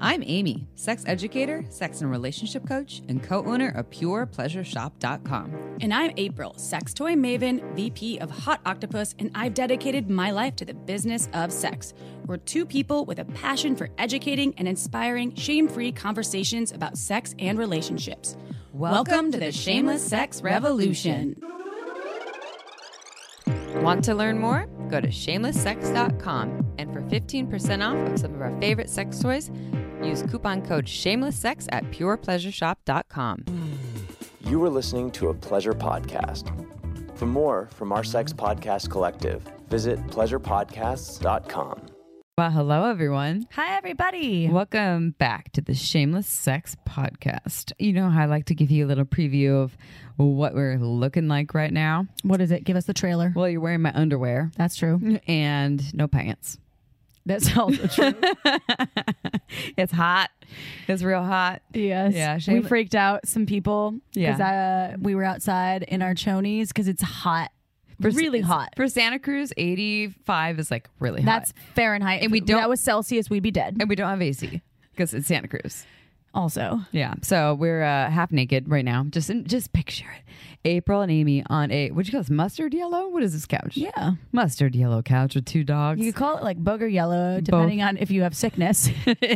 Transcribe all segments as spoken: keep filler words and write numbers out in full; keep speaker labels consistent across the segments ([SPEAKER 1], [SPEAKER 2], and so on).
[SPEAKER 1] I'm Amy, sex educator, sex and relationship coach, and co-owner of pure pleasure shop dot com.
[SPEAKER 2] And I'm April, sex toy maven, V P of Hot Octopus, and I've dedicated my life to the business of sex. We're two people with a passion for educating and inspiring shame-free conversations about sex and relationships. Welcome, Welcome to the Shameless Sex Revolution.
[SPEAKER 1] Want to learn more? Go to shameless sex dot com, and for fifteen percent off of some of our favorite sex toys, use coupon code shamelesssex at pure pleasure shop dot com.
[SPEAKER 3] You are listening to a pleasure podcast. For more from our sex podcast collective, visit pleasure podcasts dot com.
[SPEAKER 1] Well, hello, everyone.
[SPEAKER 2] Hi, everybody.
[SPEAKER 1] Welcome back to the Shameless Sex Podcast. You know how I like to give you a little preview of what we're looking like right now?
[SPEAKER 2] What is it? Give us the trailer.
[SPEAKER 1] Well, you're wearing my underwear.
[SPEAKER 2] That's true.
[SPEAKER 1] And no pants.
[SPEAKER 2] That's also true.
[SPEAKER 1] It's hot. It's real hot.
[SPEAKER 2] Yes.
[SPEAKER 1] Yeah.
[SPEAKER 2] Shame- we freaked out some people because
[SPEAKER 1] yeah.
[SPEAKER 2] uh, we were outside in our chonies because it's hot.
[SPEAKER 1] For,
[SPEAKER 2] really hot.
[SPEAKER 1] For Santa Cruz, eighty-five is like really hot.
[SPEAKER 2] That's Fahrenheit.
[SPEAKER 1] And we don't,
[SPEAKER 2] if that was Celsius, we'd be dead.
[SPEAKER 1] And we don't have A C because it's Santa Cruz.
[SPEAKER 2] Also.
[SPEAKER 1] Yeah. So we're uh, half naked right now. Just just picture it. April and Amy on a, what'd you call this, mustard yellow? What is this couch?
[SPEAKER 2] Yeah.
[SPEAKER 1] Mustard yellow couch with two dogs.
[SPEAKER 2] You could call it like booger yellow, depending Both. on if you have sickness.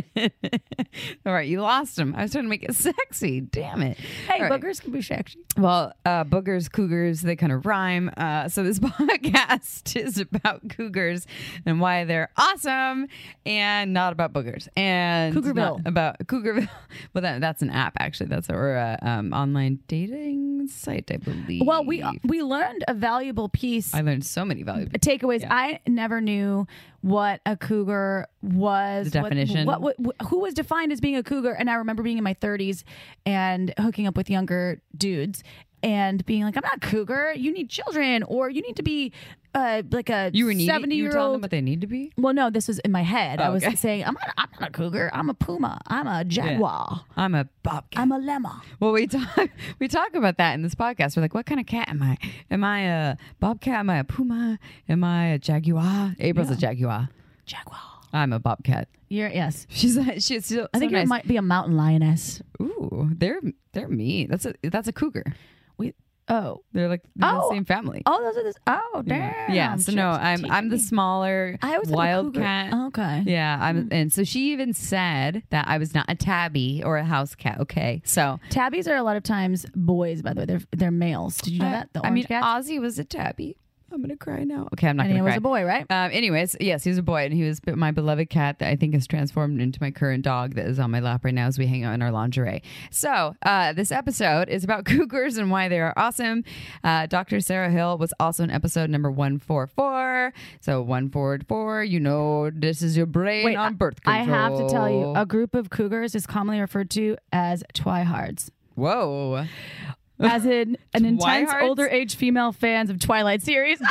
[SPEAKER 1] All right. You lost them. I was trying to make it sexy. Damn it.
[SPEAKER 2] Hey,
[SPEAKER 1] All
[SPEAKER 2] boogers
[SPEAKER 1] right.
[SPEAKER 2] can be sexy.
[SPEAKER 1] Well, uh, boogers, cougars, they kind of rhyme. Uh, so this podcast is about cougars and why they're awesome and not about boogers. And
[SPEAKER 2] Cougarville.
[SPEAKER 1] About Cougarville. Well, that, that's an app, actually. That's our uh, um, online dating site, I believe.
[SPEAKER 2] Well, we we learned a valuable piece.
[SPEAKER 1] I learned so many valuable
[SPEAKER 2] takeaways.
[SPEAKER 1] Yeah.
[SPEAKER 2] I never knew what a cougar was.
[SPEAKER 1] The definition.
[SPEAKER 2] What, what, what, who was defined as being a cougar? And I remember being in my thirties and hooking up with younger dudes and being like, I'm not a cougar. You need children, or you need to be uh, like a
[SPEAKER 1] you were needy,
[SPEAKER 2] seventy
[SPEAKER 1] you
[SPEAKER 2] year
[SPEAKER 1] were telling them
[SPEAKER 2] old.
[SPEAKER 1] what they need to be?
[SPEAKER 2] Well, no, this was in my head.
[SPEAKER 1] Oh,
[SPEAKER 2] I was
[SPEAKER 1] okay.
[SPEAKER 2] saying, I'm not, I'm not a cougar. I'm a puma. I'm a jaguar.
[SPEAKER 1] Yeah. I'm a bobcat.
[SPEAKER 2] I'm a lemma.
[SPEAKER 1] Well, we talk we talk about that in this podcast. We're like, what kind of cat am I? Am I a bobcat? Am I a puma? Am I a jaguar? April's
[SPEAKER 2] Yeah.
[SPEAKER 1] a jaguar.
[SPEAKER 2] Jaguar.
[SPEAKER 1] I'm a bobcat.
[SPEAKER 2] You're yes.
[SPEAKER 1] She's she's so,
[SPEAKER 2] I think
[SPEAKER 1] so
[SPEAKER 2] you
[SPEAKER 1] nice.
[SPEAKER 2] might be a mountain lioness.
[SPEAKER 1] Ooh, they're they're mean. That's a that's a cougar.
[SPEAKER 2] We oh
[SPEAKER 1] They're like they're
[SPEAKER 2] Oh.
[SPEAKER 1] the same family.
[SPEAKER 2] oh those are this oh damn
[SPEAKER 1] Yeah. Yeah. So no, I'm I'm the smaller
[SPEAKER 2] I was
[SPEAKER 1] wildcat.
[SPEAKER 2] Okay.
[SPEAKER 1] Yeah, I'm, and so she even said that I was not a tabby or a house cat. Okay, so
[SPEAKER 2] Tabbies are a lot of times boys, by the way. They're they're males. Did you know
[SPEAKER 1] I,
[SPEAKER 2] that? The
[SPEAKER 1] I mean,
[SPEAKER 2] orange cats?
[SPEAKER 1] Ozzy was a tabby. I'm gonna cry now. Okay, I'm not
[SPEAKER 2] And
[SPEAKER 1] gonna
[SPEAKER 2] he
[SPEAKER 1] cry.
[SPEAKER 2] was a boy, right?
[SPEAKER 1] Um, anyways, yes, he was a boy, and he was my beloved cat that I think has transformed into my current dog that is on my lap right now as we hang out in our lingerie. So uh, this episode is about cougars and why they are awesome. Uh, Doctor Sarah Hill was also in episode number one forty-four. So one forty-four, you know, this is your brain
[SPEAKER 2] Wait,
[SPEAKER 1] on birth
[SPEAKER 2] I
[SPEAKER 1] control.
[SPEAKER 2] have to tell you, a group of cougars is commonly referred to as twihards.
[SPEAKER 1] Whoa.
[SPEAKER 2] As in an intense
[SPEAKER 1] Twihards?
[SPEAKER 2] older age female fans of Twilight series.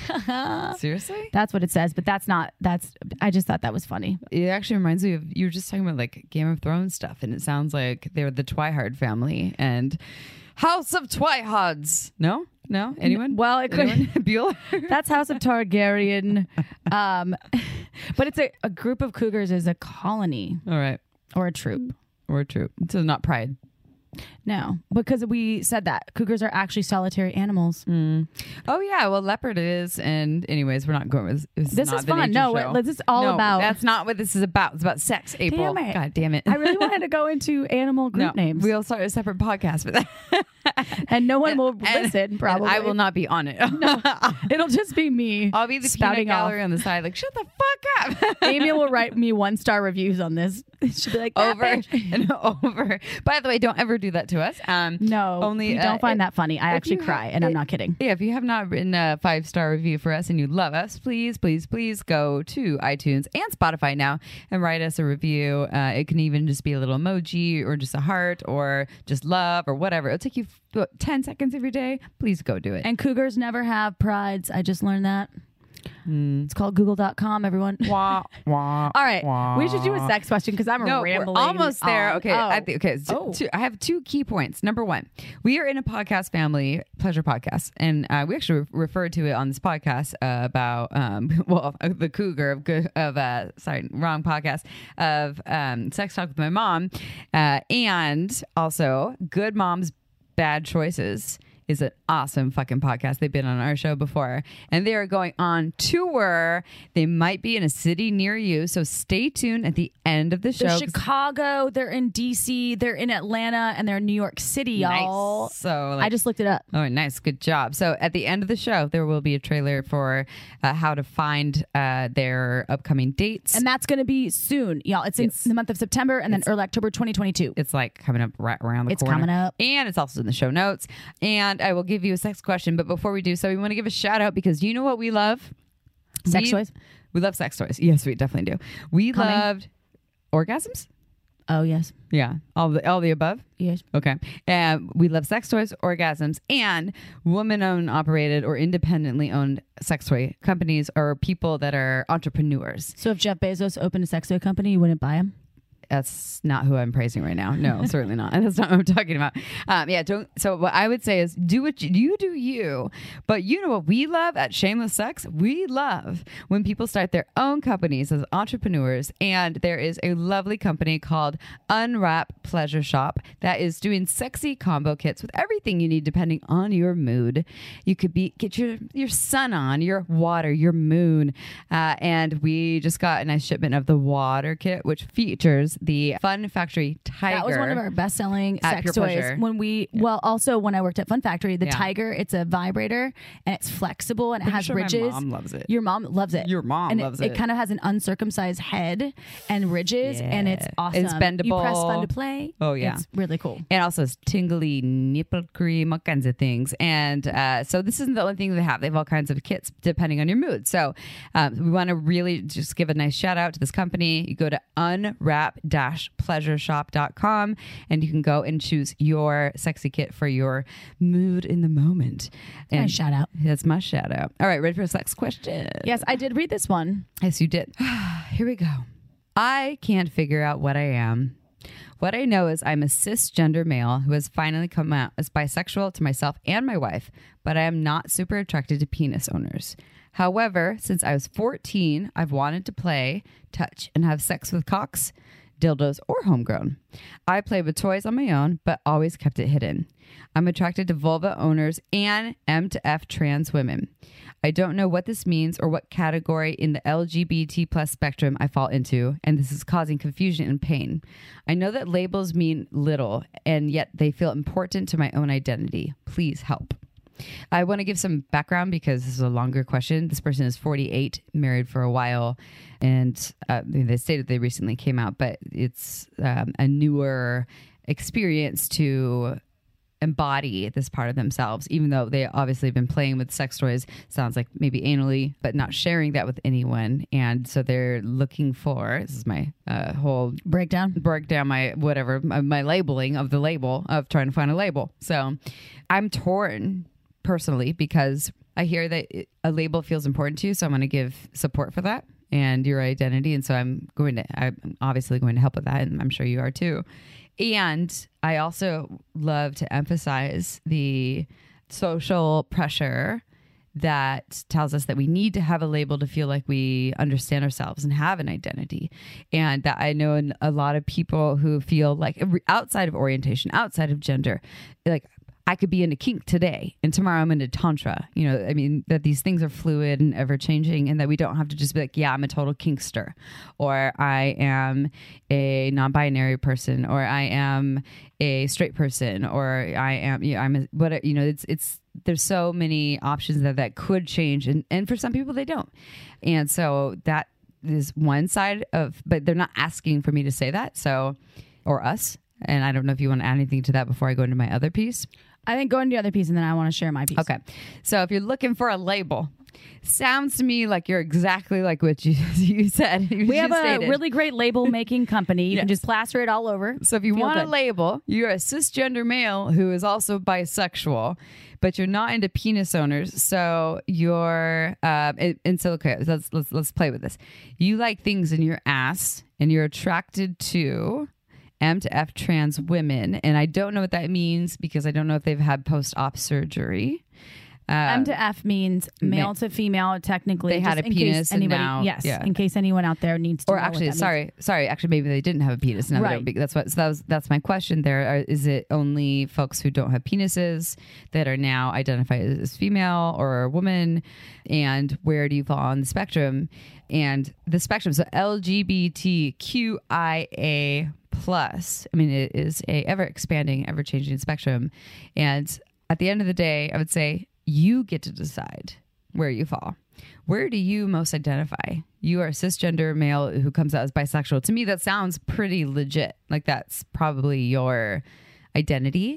[SPEAKER 1] Seriously?
[SPEAKER 2] That's what it says, but that's not, that's, I just thought that was funny.
[SPEAKER 1] It actually reminds me of, you were just talking about like Game of Thrones stuff, and it sounds like they're the Twihard family and House of Twihards. No? No? Anyone?
[SPEAKER 2] Well, it could,
[SPEAKER 1] Anyone? Bueller?
[SPEAKER 2] that's House of Targaryen. Um, but it's a, a group of cougars is a colony
[SPEAKER 1] All right.
[SPEAKER 2] or a troop.
[SPEAKER 1] Or a troop. So not pride.
[SPEAKER 2] No, because we said that cougars are actually solitary animals.
[SPEAKER 1] Mm. Oh yeah, well leopard is, and anyways, we're not going with this.
[SPEAKER 2] This
[SPEAKER 1] not
[SPEAKER 2] is
[SPEAKER 1] the
[SPEAKER 2] fun.
[SPEAKER 1] nature
[SPEAKER 2] No,
[SPEAKER 1] show.
[SPEAKER 2] this is all
[SPEAKER 1] No,
[SPEAKER 2] about.
[SPEAKER 1] That's not what this is about. It's about sex, April.
[SPEAKER 2] Damn it.
[SPEAKER 1] God damn it!
[SPEAKER 2] I really wanted to go into animal group
[SPEAKER 1] no,
[SPEAKER 2] names,
[SPEAKER 1] We'll start a separate podcast for that,
[SPEAKER 2] and no one
[SPEAKER 1] and,
[SPEAKER 2] will
[SPEAKER 1] and,
[SPEAKER 2] listen. Probably,
[SPEAKER 1] and I will not be on it.
[SPEAKER 2] No, it'll just be me.
[SPEAKER 1] I'll be the
[SPEAKER 2] spouting
[SPEAKER 1] peanut
[SPEAKER 2] off.
[SPEAKER 1] gallery on the side, like shut the fuck up.
[SPEAKER 2] Amy will write me one star reviews on this. She'll be like that
[SPEAKER 1] over
[SPEAKER 2] bitch.
[SPEAKER 1] and over. By the way, don't ever do that to us. Um,
[SPEAKER 2] No,
[SPEAKER 1] only
[SPEAKER 2] we
[SPEAKER 1] uh,
[SPEAKER 2] don't find
[SPEAKER 1] if-
[SPEAKER 2] that funny. I
[SPEAKER 1] if
[SPEAKER 2] actually
[SPEAKER 1] you
[SPEAKER 2] cry,
[SPEAKER 1] ha-
[SPEAKER 2] and I'm
[SPEAKER 1] it-
[SPEAKER 2] not kidding.
[SPEAKER 1] Yeah, if you have not written a five star review for us and you love us, please, please, please go to iTunes and Spotify now and write us a review. Uh, it can even just be a little emoji or just a heart or just love or whatever. It'll take you what, ten seconds of your day. Please go do it.
[SPEAKER 2] And cougars never have prides. I just learned that.
[SPEAKER 1] Mm.
[SPEAKER 2] It's called google dot com, everyone.
[SPEAKER 1] Wah, wah,
[SPEAKER 2] All right.
[SPEAKER 1] wah.
[SPEAKER 2] We should do a sex question because I'm
[SPEAKER 1] No,
[SPEAKER 2] rambling.
[SPEAKER 1] we're almost there.
[SPEAKER 2] on.
[SPEAKER 1] Okay.
[SPEAKER 2] Oh.
[SPEAKER 1] I think, okay. So,
[SPEAKER 2] Oh.
[SPEAKER 1] two, I have two key points. Number one, we are in a podcast family, Pleasure Podcast, and uh, we actually re- referred to it on this podcast uh, about um, well, the cougar of good of uh, sorry, wrong podcast of um, sex talk with my mom, uh, and also Good Moms Bad Choices is an awesome fucking podcast. They've been on our show before, and they are going on tour. They might be in a city near you, so stay tuned at the end of the show.
[SPEAKER 2] They're Chicago, they're in D C, they're in Atlanta, and they're in New York City, y'all.
[SPEAKER 1] Nice. So like,
[SPEAKER 2] I just looked it up.
[SPEAKER 1] oh, nice, good job. So at the end of the show, there will be a trailer for uh, how to find uh, their upcoming dates.
[SPEAKER 2] And that's going to be soon, y'all. It's
[SPEAKER 1] Yes.
[SPEAKER 2] in the month of September and then early October twenty twenty-two.
[SPEAKER 1] It's like coming up right around the
[SPEAKER 2] It's
[SPEAKER 1] corner.
[SPEAKER 2] coming up.
[SPEAKER 1] And it's also in the show notes. And I will give you a sex question. But before we do so, we want to give a shout out because you know what we love?
[SPEAKER 2] Sex
[SPEAKER 1] we,
[SPEAKER 2] toys?
[SPEAKER 1] We love sex toys. Yes, we definitely do. We
[SPEAKER 2] Coming?
[SPEAKER 1] loved orgasms.
[SPEAKER 2] Oh, yes.
[SPEAKER 1] Yeah. All the all the above.
[SPEAKER 2] Yes.
[SPEAKER 1] Okay. And we love sex toys, orgasms, and woman-owned, operated, or independently owned sex toy companies or people that are entrepreneurs.
[SPEAKER 2] So if Jeff Bezos opened a sex toy company, you wouldn't buy him?
[SPEAKER 1] That's not who I'm praising right now. No, certainly not. And that's not what I'm talking about. Um, yeah, don't. So what I would say is do what you, you do you. But you know what we love at Shameless Sex? We love when people start their own companies as entrepreneurs. And there is a lovely company called Unwrap Pleasure Shop that is doing sexy combo kits with everything you need depending on your mood. You could be get your your sun on, your water, your moon. Uh, and we just got a nice shipment of the water kit, which features the Fun Factory Tiger.
[SPEAKER 2] That was one of our best-selling
[SPEAKER 1] At
[SPEAKER 2] sex
[SPEAKER 1] Pure
[SPEAKER 2] toys.
[SPEAKER 1] Pleasure.
[SPEAKER 2] When we, well, also when I worked at Fun Factory, the
[SPEAKER 1] Yeah.
[SPEAKER 2] Tiger, it's a vibrator and it's flexible and it
[SPEAKER 1] Pretty
[SPEAKER 2] has
[SPEAKER 1] sure my
[SPEAKER 2] ridges.
[SPEAKER 1] mom loves it.
[SPEAKER 2] Your mom loves it.
[SPEAKER 1] Your mom
[SPEAKER 2] and
[SPEAKER 1] loves
[SPEAKER 2] it.
[SPEAKER 1] it.
[SPEAKER 2] It kind of has an uncircumcised head and ridges, and it's
[SPEAKER 1] Yeah.
[SPEAKER 2] awesome.
[SPEAKER 1] It's bendable.
[SPEAKER 2] You press Fun to play.
[SPEAKER 1] Oh, yeah.
[SPEAKER 2] It's really cool.
[SPEAKER 1] And also it's tingly nipple cream, all kinds of things. And uh, so this isn't the only thing they have. They have all kinds of kits depending on your mood. So um, we want to really just give a nice shout out to this company. You go to unwrap pleasure shop dot com and you can go and choose your sexy kit for your mood in the moment. And
[SPEAKER 2] Nice shout out.
[SPEAKER 1] That's my shout out. All right, ready for a sex question?
[SPEAKER 2] Yes, I did read this one.
[SPEAKER 1] Yes, you did. Here we go. I can't figure out what I am. What I know is I'm a cisgender male who has finally come out as bisexual to myself and my wife, but I am not super attracted to penis owners. However, since I was fourteen, I've wanted to play, touch, and have sex with cocks, dildos, or homegrown. I play with toys on my own, but always kept it hidden. I'm attracted to vulva owners and M to F trans women. I don't know what this means or what category in the L G B T plus spectrum I fall into, and this is causing confusion and pain. I know that labels mean little, and yet they feel important to my own identity. Please help. I want to give some background because this is a longer question. This person is forty-eight, married for a while, and uh, they stated they recently came out, but it's um, a newer experience to embody this part of themselves, even though they obviously have been playing with sex toys, sounds like maybe anally, but not sharing that with anyone. And so they're looking for, this is my uh, whole
[SPEAKER 2] Breakdown.
[SPEAKER 1] break down my whatever, my, my labeling of the label of trying to find a label. So I'm torn personally because I hear that it, a label feels important to you. So I'm going to give support for that and your identity. And so I'm going to, I'm obviously going to help with that. And I'm sure you are too. And I also love to emphasize the social pressure that tells us that we need to have a label to feel like we understand ourselves and have an identity. And that I know in a lot of people who feel like outside of orientation, outside of gender, like I could be into kink today and tomorrow I'm into tantra. You know, I mean, that these things are fluid and ever changing and that we don't have to just be like, yeah, I'm a total kinkster, or I am a non-binary person, or I am a straight person, or I am, you know, I'm a, what, you know, it's, it's, there's so many options that that could change. And, and for some people they don't. And so that is one side of, but they're not asking for me to say that. So, or us. And I don't know if you want to add anything to that before I go into my other piece.
[SPEAKER 2] I think go into the other piece and then I want to share my piece.
[SPEAKER 1] Okay. So if you're looking for a label, sounds to me like you're exactly like what you, you said. You
[SPEAKER 2] We have a
[SPEAKER 1] stated.
[SPEAKER 2] really great label making company. You
[SPEAKER 1] Yes.
[SPEAKER 2] can just plaster it all over.
[SPEAKER 1] So if you
[SPEAKER 2] Feel
[SPEAKER 1] want
[SPEAKER 2] good.
[SPEAKER 1] a label, you're a cisgender male who is also bisexual, but you're not into penis owners. So you're, uh, and, and so, okay, let's, let's, let's play with this. You like things in your ass and you're attracted to M to F trans women. And I don't know what that means because I don't know if they've had post-op surgery. Uh,
[SPEAKER 2] M to F means male
[SPEAKER 1] ma-
[SPEAKER 2] to female. Technically,
[SPEAKER 1] they had a
[SPEAKER 2] in
[SPEAKER 1] penis
[SPEAKER 2] case
[SPEAKER 1] and
[SPEAKER 2] anybody,
[SPEAKER 1] now,
[SPEAKER 2] yes,
[SPEAKER 1] yeah.
[SPEAKER 2] in case anyone out there needs to
[SPEAKER 1] or
[SPEAKER 2] know
[SPEAKER 1] actually,
[SPEAKER 2] what that
[SPEAKER 1] sorry,
[SPEAKER 2] means.
[SPEAKER 1] sorry, actually, maybe they didn't have a penis. Now they
[SPEAKER 2] Right.
[SPEAKER 1] don't be- that's what. So that was that's my question. There are, is it only folks who don't have penises that are now identified as female or a woman, and where do you fall on the spectrum? And the spectrum, so L G B T Q I A plus. I mean, it is a ever expanding, ever changing spectrum, and at the end of the day, I would say, you get to decide where you fall. Where do you most identify? You are a cisgender male who comes out as bisexual. To me, that sounds pretty legit. Like that's probably your identity.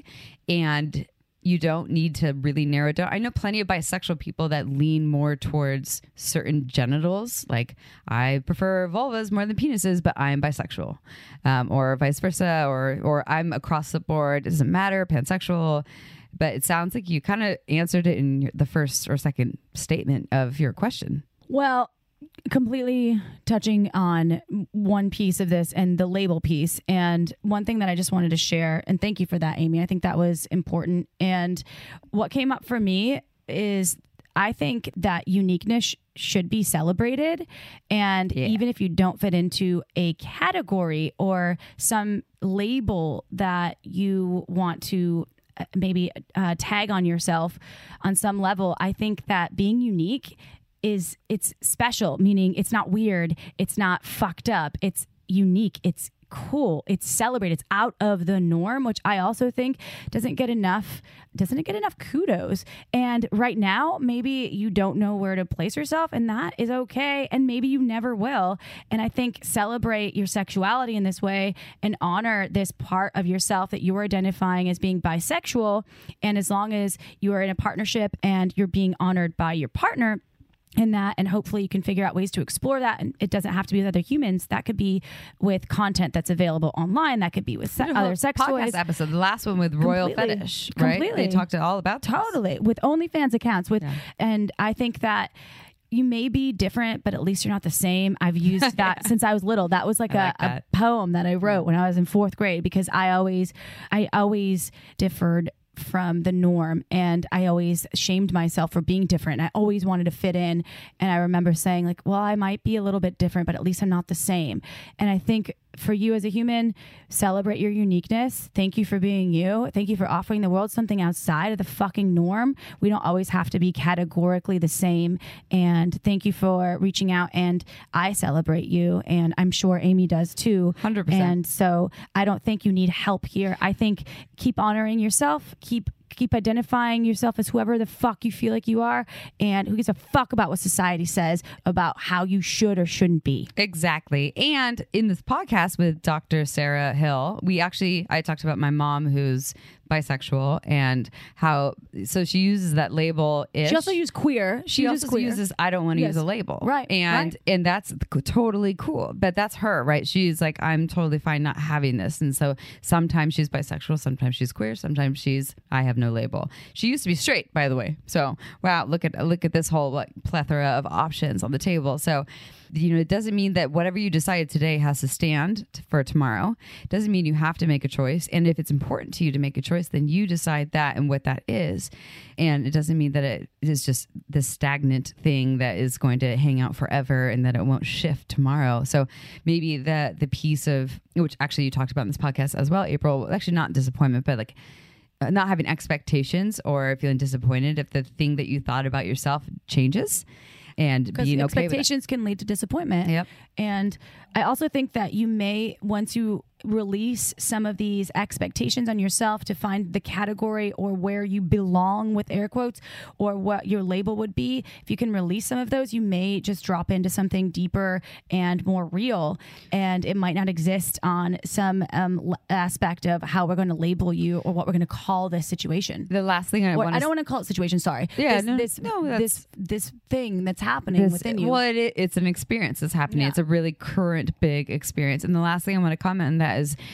[SPEAKER 1] And you don't need to really narrow it down. I know plenty of bisexual people that lean more towards certain genitals. Like I prefer vulvas more than penises, but I'm bisexual, um, or vice versa, or or I'm across the board. It doesn't matter, pansexual. But it sounds like you kind of answered it in the first or second statement of your question.
[SPEAKER 2] Well, completely touching on one piece of this and the label piece. And one thing that I just wanted to share, and thank you for that, Amy. I think that was important. And what came up for me is I think that uniqueness should be celebrated. And
[SPEAKER 1] Yeah.
[SPEAKER 2] even if you don't fit into a category or some label that you want to maybe uh, tag on yourself on some level, I think that being unique is it's special, meaning it's not weird, it's not fucked up, it's unique, it's cool, it's celebrated, it's out of the norm, which I also think doesn't get enough doesn't it get enough kudos. And right now maybe you don't know where to place yourself, and that is okay, and maybe you never will. And I think celebrate your sexuality in this way and honor this part of yourself that you are identifying as being bisexual. And as long as you are in a partnership and you're being honored by your partner in that, and hopefully you can figure out ways to explore that, and it doesn't have to be with other humans. That could be with content that's available online. That could be with se- other sex
[SPEAKER 1] podcast
[SPEAKER 2] toys.
[SPEAKER 1] episode, the last one with Royal
[SPEAKER 2] Completely.
[SPEAKER 1] Fetish, right?
[SPEAKER 2] Completely.
[SPEAKER 1] They talked all about this.
[SPEAKER 2] Totally, with OnlyFans accounts. With
[SPEAKER 1] Yeah.
[SPEAKER 2] and I think that you may be different, but at least you're not the same. I've used that
[SPEAKER 1] Yeah.
[SPEAKER 2] since I was little. That was like,
[SPEAKER 1] I
[SPEAKER 2] a,
[SPEAKER 1] like
[SPEAKER 2] a
[SPEAKER 1] that.
[SPEAKER 2] poem that I wrote when I was in fourth grade, because I always, I always differed from the norm, and I always shamed myself for being different. I always wanted to fit in, and I remember saying like, well, I might be a little bit different, but at least I'm not the same. And I think for you as a human, celebrate your uniqueness. Thank you for being you. Thank you for offering the world something outside of the fucking norm. We don't always have to be categorically the same. And thank you for reaching out, and I celebrate you, and I'm sure Amy does too.
[SPEAKER 1] one hundred percent.
[SPEAKER 2] And so I don't think you need help here. I think keep honoring yourself, keep keep identifying yourself as whoever the fuck you feel like you are, and who gives a fuck about what society says about how you should or shouldn't be.
[SPEAKER 1] Exactly. And in this podcast with Doctor Sarah Hill, we actually, I talked about my mom who's bisexual and how, so she uses that label.
[SPEAKER 2] She also used queer. She,
[SPEAKER 1] She
[SPEAKER 2] uses
[SPEAKER 1] also
[SPEAKER 2] queer.
[SPEAKER 1] uses I don't want to
[SPEAKER 2] Yes.
[SPEAKER 1] use a label.
[SPEAKER 2] Right,
[SPEAKER 1] And
[SPEAKER 2] right.
[SPEAKER 1] and that's c- totally cool. But that's her, right? She's like, I'm totally fine not having this. And so sometimes she's bisexual, sometimes she's queer, sometimes she's I have no label. She used to be straight, by the way. So wow, look at look at this whole like plethora of options on the table. So you know, it doesn't mean that whatever you decide today has to stand t- for tomorrow. It doesn't mean you have to make a choice. And if it's important to you to make a choice, then you decide that and what that is. And it doesn't mean that it is just this stagnant thing that is going to hang out forever and that it won't shift tomorrow. So maybe the the piece of, which actually you talked about in this podcast as well, April, actually not disappointment, but like uh, not having expectations or feeling disappointed if the thing that you thought about yourself changes. And
[SPEAKER 2] Because
[SPEAKER 1] being okay with it.
[SPEAKER 2] expectations can lead to disappointment.
[SPEAKER 1] Yep.
[SPEAKER 2] And I also think that you may, once you release some of these expectations on yourself to find the category or where you belong with air quotes, or what your label would be, if you can release some of those, you may just drop into something deeper and more real. And it might not exist on some um, l- aspect of how we're going to label you or what we're going to call this situation.
[SPEAKER 1] The last thing I
[SPEAKER 2] Or,
[SPEAKER 1] want
[SPEAKER 2] I
[SPEAKER 1] to
[SPEAKER 2] don't want to call it situation. Sorry.
[SPEAKER 1] Yeah,
[SPEAKER 2] This,
[SPEAKER 1] no,
[SPEAKER 2] this,
[SPEAKER 1] no, that's-
[SPEAKER 2] this, this thing that's happening
[SPEAKER 1] this,
[SPEAKER 2] within you.
[SPEAKER 1] well, it, it's an experience that's happening.
[SPEAKER 2] Yeah.
[SPEAKER 1] It's a really current, big experience. And the last thing I want to comment on that is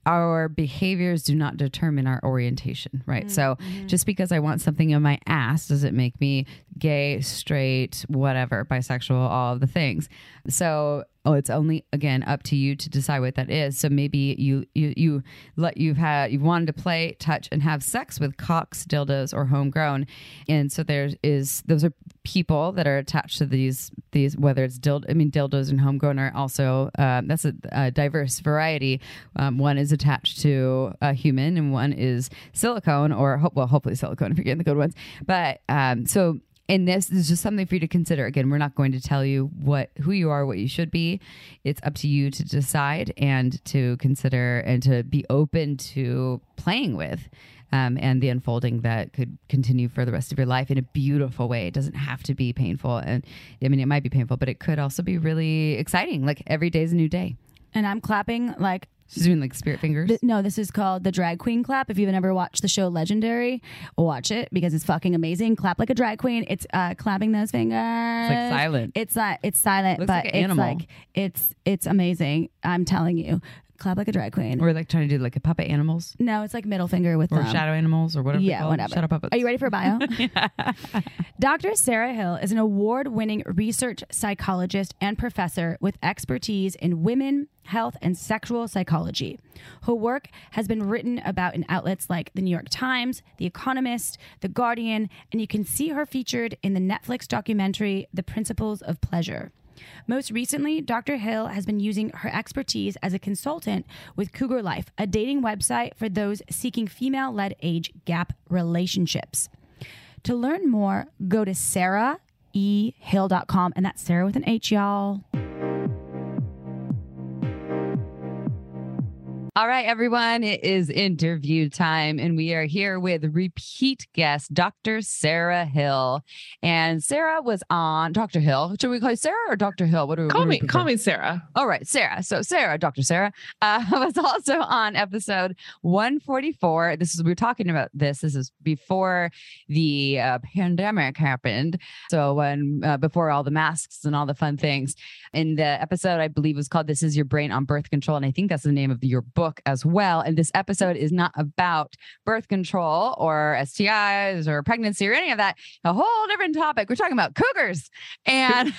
[SPEAKER 1] our behaviors do not determine our orientation, right? Mm-hmm. So just because I want something in my ass doesn't make me gay, straight, whatever, bisexual, all of the things. So oh, it's only again up to you to decide what that is. So maybe you you you let you've had you've wanted to play, touch, and have sex with cocks, dildos, or homegrown, and so there is those are people that are attached to these these whether it's dild I mean dildos and homegrown are also um, that's a, a diverse variety. Um, one is attached to a human, and one is silicone or ho- well hopefully silicone if you're getting the good ones. But um, so. And this is just something for you to consider. Again, we're not going to tell you what who you are, what you should be. It's up to you to decide and to consider and to be open to playing with um, and the unfolding that could continue for the rest of your life in a beautiful way. It doesn't have to be painful. And I mean, it might be painful, but it could also be really exciting. Like every day is a new day.
[SPEAKER 2] And I'm clapping like...
[SPEAKER 1] She's doing like spirit fingers.
[SPEAKER 2] Th- no, this is called the drag queen clap. If you've never watched the show Legendary, watch it because it's fucking amazing. Clap like a drag queen. It's uh, clapping those fingers. It's
[SPEAKER 1] like silent.
[SPEAKER 2] It's not. Uh, it's silent,
[SPEAKER 1] Looks
[SPEAKER 2] but
[SPEAKER 1] like an
[SPEAKER 2] it's
[SPEAKER 1] animal.
[SPEAKER 2] like it's it's amazing. I'm telling you, clap like a drag queen.
[SPEAKER 1] Or like trying to do like a puppet animals.
[SPEAKER 2] No, it's like middle finger with
[SPEAKER 1] or
[SPEAKER 2] um,
[SPEAKER 1] shadow animals or whatever.
[SPEAKER 2] Yeah, whatever.
[SPEAKER 1] Shadow puppets.
[SPEAKER 2] Are you ready for a bio? Doctor Sarah Hill is an award-winning research psychologist and professor with expertise in women, health, and sexual psychology. Her work has been written about in outlets like The New York Times, The Economist, The Guardian, and you can see her featured in the Netflix documentary The Principles of Pleasure. Most recently, Doctor Hill has been using her expertise as a consultant with Cougar Life, a dating website for those seeking female-led age gap relationships. To learn more, go to sarah e hill dot com, and that's Sarah with an H, y'all.
[SPEAKER 1] All right, everyone, it is interview time, and we are here with repeat guest, Doctor Sarah Hill. And Sarah was on Doctor Hill. Should we call you Sarah or Doctor Hill? What do we
[SPEAKER 4] call
[SPEAKER 1] what do
[SPEAKER 4] me?
[SPEAKER 1] we
[SPEAKER 4] Call me Sarah.
[SPEAKER 1] All right, Sarah. So Sarah, Doctor Sarah, uh, was also on episode one forty-four. This is we were talking about this. This is before the uh, pandemic happened. So when uh, before all the masks and all the fun things. And the episode, I believe, was called "This Is Your Brain on Birth Control," and I think that's the name of your book as well. And this episode is not about birth control or S T Is or pregnancy or any of that. A whole different topic. We're talking about cougars. And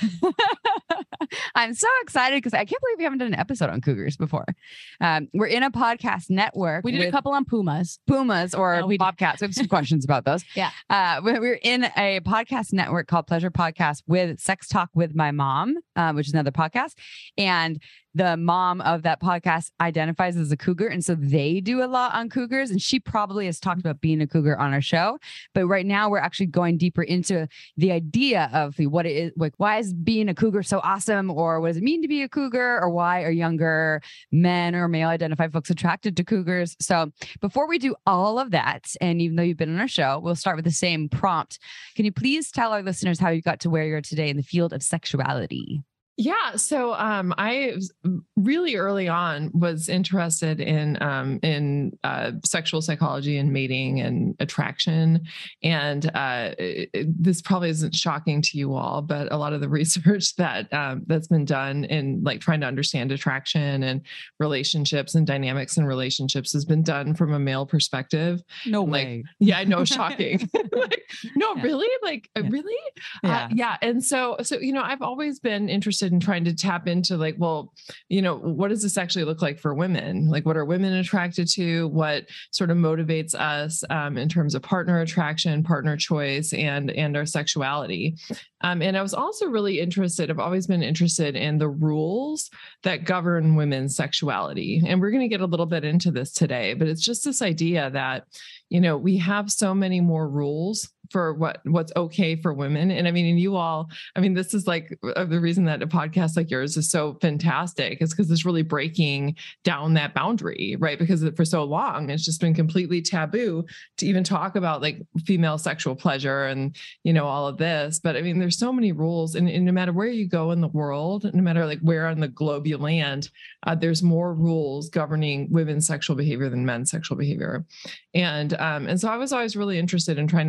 [SPEAKER 1] I'm so excited because I can't believe we haven't done an episode on cougars before. Um, we're in a podcast network.
[SPEAKER 2] We did a couple on pumas.
[SPEAKER 1] Pumas or
[SPEAKER 2] no, we
[SPEAKER 1] bobcats. We have some questions about those.
[SPEAKER 2] Yeah.
[SPEAKER 1] Uh, we're in a podcast network called Pleasure Podcast with Sex Talk with My Mom, um, which is another podcast. And the mom of that podcast identifies as a cougar. And so they do a lot on cougars. And she probably has talked about being a cougar on our show. But right now we're actually going deeper into the idea of what it is, like why is being a cougar so awesome? Or what does it mean to be a cougar? Or why are younger men or male identified folks attracted to cougars? So before we do all of that, and even though you've been on our show, we'll start with the same prompt. Can you please tell our listeners how you got to where you are today in the field of sexuality?
[SPEAKER 4] Yeah. So um, I really early on was interested in um, in uh, sexual psychology and mating and attraction. And uh, it, it, this probably isn't shocking to you all, but a lot of the research that um, that's been done in like trying to understand attraction and relationships and dynamics in relationships has been done from a male perspective.
[SPEAKER 1] No
[SPEAKER 4] like,
[SPEAKER 1] way.
[SPEAKER 4] Yeah, I know. Shocking. like, no,
[SPEAKER 1] Yeah.
[SPEAKER 4] really? Like,
[SPEAKER 1] Yeah.
[SPEAKER 4] really?
[SPEAKER 1] Yeah.
[SPEAKER 4] Uh, yeah. And so, so, you know, I've always been interested in trying to tap into like, well, you know, what does this actually look like for women? Like, what are women attracted to? What sort of motivates us um, in terms of partner attraction, partner choice, and, and our sexuality. Um, and I was also really interested, I've always been interested in the rules that govern women's sexuality. And we're going to get a little bit into this today, but it's just this idea that, you know, we have so many more rules for what what's okay for women. And I mean, and you all, I mean, this is like uh, the reason that a podcast like yours is so fantastic is because it's really breaking down that boundary, right? Because for so long, it's just been completely taboo to even talk about like female sexual pleasure and, you know, all of this. But I mean, there's so many rules, and, and no matter where you go in the world, no matter like where on the globe you land, uh, there's more rules governing women's sexual behavior than men's sexual behavior. And, um, and so I was always really interested in trying to understand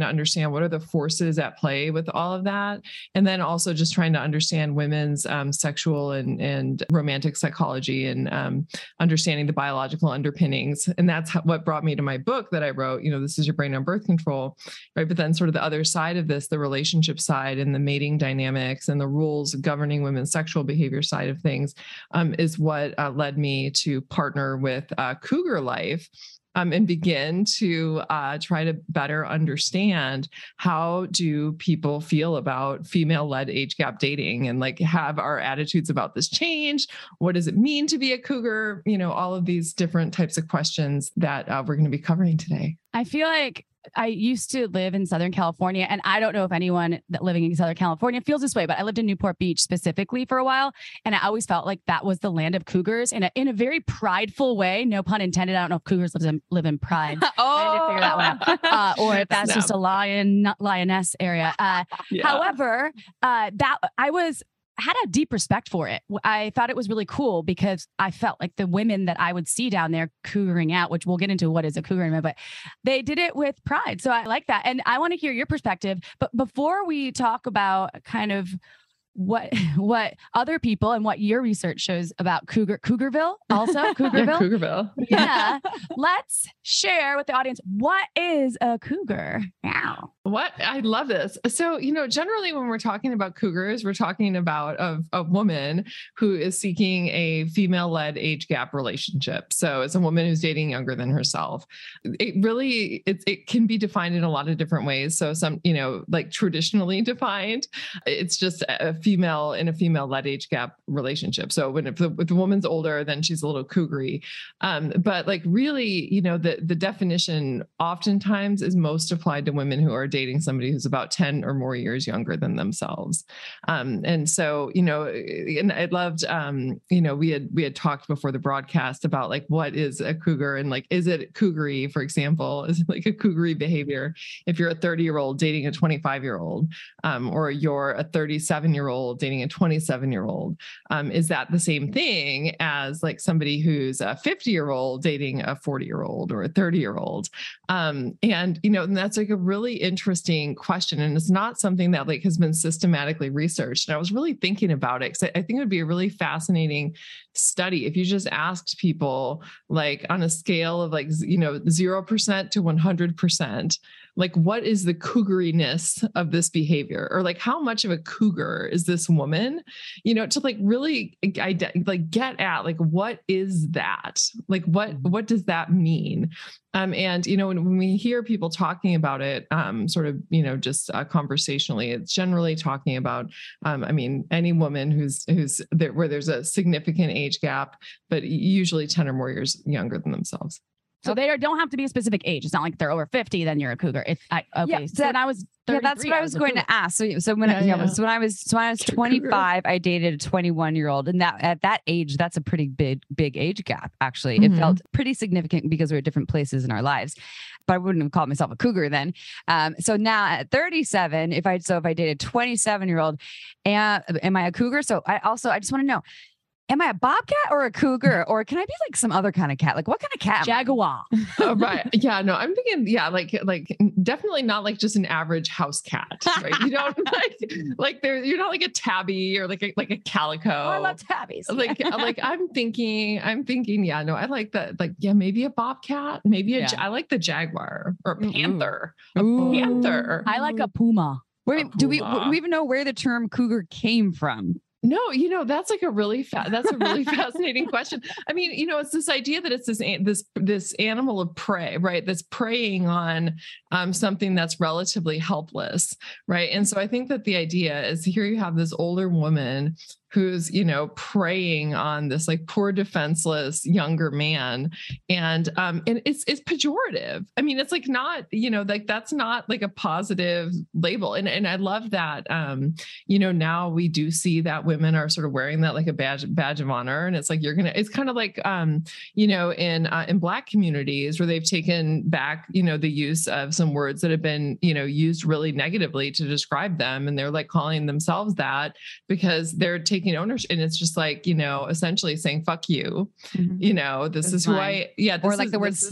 [SPEAKER 4] understand what are the forces at play with all of that. And then also just trying to understand women's um, sexual and, and romantic psychology and um, understanding the biological underpinnings. And that's how, what brought me to my book that I wrote, you know, This Is Your Brain on Birth Control, right? But then sort of the other side of this, the relationship side and the mating dynamics and the rules governing women's sexual behavior side of things um, is what uh, led me to partner with uh, Cougar Life. Um, and begin to uh, try to better understand how do people feel about female-led age gap dating, and like have our attitudes about this changed? What does it mean to be a cougar? You know, all of these different types of questions that uh, we're going to be covering today.
[SPEAKER 2] I feel like I used to live in Southern California, and I don't know if anyone that living in Southern California feels this way, but I lived in Newport Beach specifically for a while. And I always felt like that was the land of cougars in a, in a very prideful way. No pun intended. I don't know if cougars live in, live in pride.
[SPEAKER 1] Oh,
[SPEAKER 2] I need to figure that one out. Uh, or if that's
[SPEAKER 4] Snap.
[SPEAKER 2] just a lion, not lioness area. Uh,
[SPEAKER 4] Yeah.
[SPEAKER 2] However, uh, that I was had a deep respect for it. I thought it was really cool because I felt like the women that I would see down there cougaring out, which we'll get into what is a cougar in a minute, but they did it with pride. So I like that. And I want to hear your perspective. But before we talk about kind of what what other people and what your research shows about Cougar Cougarville, also Cougarville.
[SPEAKER 4] Yeah, Cougarville.
[SPEAKER 2] Yeah. Let's share with the audience, what is a cougar? Wow.
[SPEAKER 4] What? I love this. So, you know, generally when we're talking about cougars, we're talking about a, a woman who is seeking a female-led age gap relationship. So it's a woman who's dating younger than herself. It really, it, it can be defined in a lot of different ways. So some, you know, like traditionally defined, it's just a female in a female-led age gap relationship. So when if the, if the woman's older, then she's a little cougary. Um, but like really, you know, the, the definition oftentimes is most applied to women who are dating somebody who's about ten or more years younger than themselves. Um, and so, you know, and I loved, um, you know, we had, we had talked before the broadcast about like, what is a cougar and like, is it cougary, for example, is it like a cougary behavior? If you're a thirty year old dating a twenty-five year old, um, or you're a thirty-seven year old dating a twenty-seven year old, um, is that the same thing as like somebody who's a fifty year old dating a forty year old or a thirty year old? Um, and, you know, and that's like a really interesting question. And it's not something that like has been systematically researched. And I was really thinking about it because I, I think it would be a really fascinating study if you just asked people like on a scale of like, you know, zero percent to one hundred percent, like what is the cougariness of this behavior? Or like how much of a cougar is this woman, you know, to like really like get at like, what is that? Like, what, what does that mean? Um, and, you know, when, when we hear people talking about it, um, sort of, you know, just uh, conversationally, it's generally talking about, um, I mean, any woman who's, who's there, where there's a significant age gap, but usually ten or more years younger than themselves.
[SPEAKER 2] So they don't have to be a specific age. It's not like they're over fifty, then you're a cougar. If I, okay.
[SPEAKER 1] Yeah,
[SPEAKER 2] so when I was
[SPEAKER 1] yeah, that's what I was,
[SPEAKER 2] was
[SPEAKER 1] going to ask. So, so when
[SPEAKER 4] Yeah,
[SPEAKER 1] I, yeah,
[SPEAKER 4] yeah.
[SPEAKER 1] so when I was so when I was twenty-five, I dated a twenty-one year old, and that at that age, that's a pretty big big age gap. Actually,
[SPEAKER 4] Mhm.
[SPEAKER 1] it felt pretty significant because we were at different places in our lives. But I wouldn't have called myself a cougar then. Um, so now at thirty-seven, if I so if I dated a twenty-seven year old, am, am I a cougar? So I also I just want to know. Am I a bobcat or a cougar, or can I be like some other kind of cat? Like what kind of cat? am I?
[SPEAKER 2] Jaguar.
[SPEAKER 4] Oh, right. Yeah, no, I'm thinking, yeah, like, like definitely not like just an average house cat, right? You don't like, like there, you're not like a tabby or like a, like a calico.
[SPEAKER 2] Oh, I love tabbies.
[SPEAKER 4] like, like I'm thinking, I'm thinking, yeah, no, I like that. Like, yeah, maybe a bobcat, maybe a,
[SPEAKER 1] Yeah.
[SPEAKER 4] ja- I like the jaguar or a
[SPEAKER 1] Ooh.
[SPEAKER 4] panther, a
[SPEAKER 1] Ooh.
[SPEAKER 4] panther.
[SPEAKER 2] I like a puma.
[SPEAKER 1] Wait,
[SPEAKER 4] A
[SPEAKER 1] do we
[SPEAKER 4] puma.
[SPEAKER 1] do we even know where the term cougar came from?
[SPEAKER 4] No, you know, that's like a really fa- that's a really fascinating question. I mean, you know, it's this idea that it's this an- this this animal of prey, right? That's preying on um, something that's relatively helpless, right? And so I think that the idea is here you have this older woman who's, you know, preying on this like poor defenseless younger man. And um, and it's it's pejorative. I mean, it's like not, you know, like that's not like a positive label. And and I love that um, you know, now we do see that women are sort of wearing that like a badge badge of honor. And it's like you're gonna, it's kind of like um, you know, in uh, in Black communities where they've taken back, you know, the use of some words that have been, you know, used really negatively to describe them. And they're like calling themselves that because they're taking ownership. And it's just like, you know, essentially saying, fuck you,
[SPEAKER 1] Mhm.
[SPEAKER 4] you know, this
[SPEAKER 1] That's
[SPEAKER 4] is who
[SPEAKER 1] mine.
[SPEAKER 4] I, yeah.
[SPEAKER 1] Or
[SPEAKER 4] this
[SPEAKER 1] like
[SPEAKER 4] is-
[SPEAKER 1] the word
[SPEAKER 4] this is-
[SPEAKER 1] slut.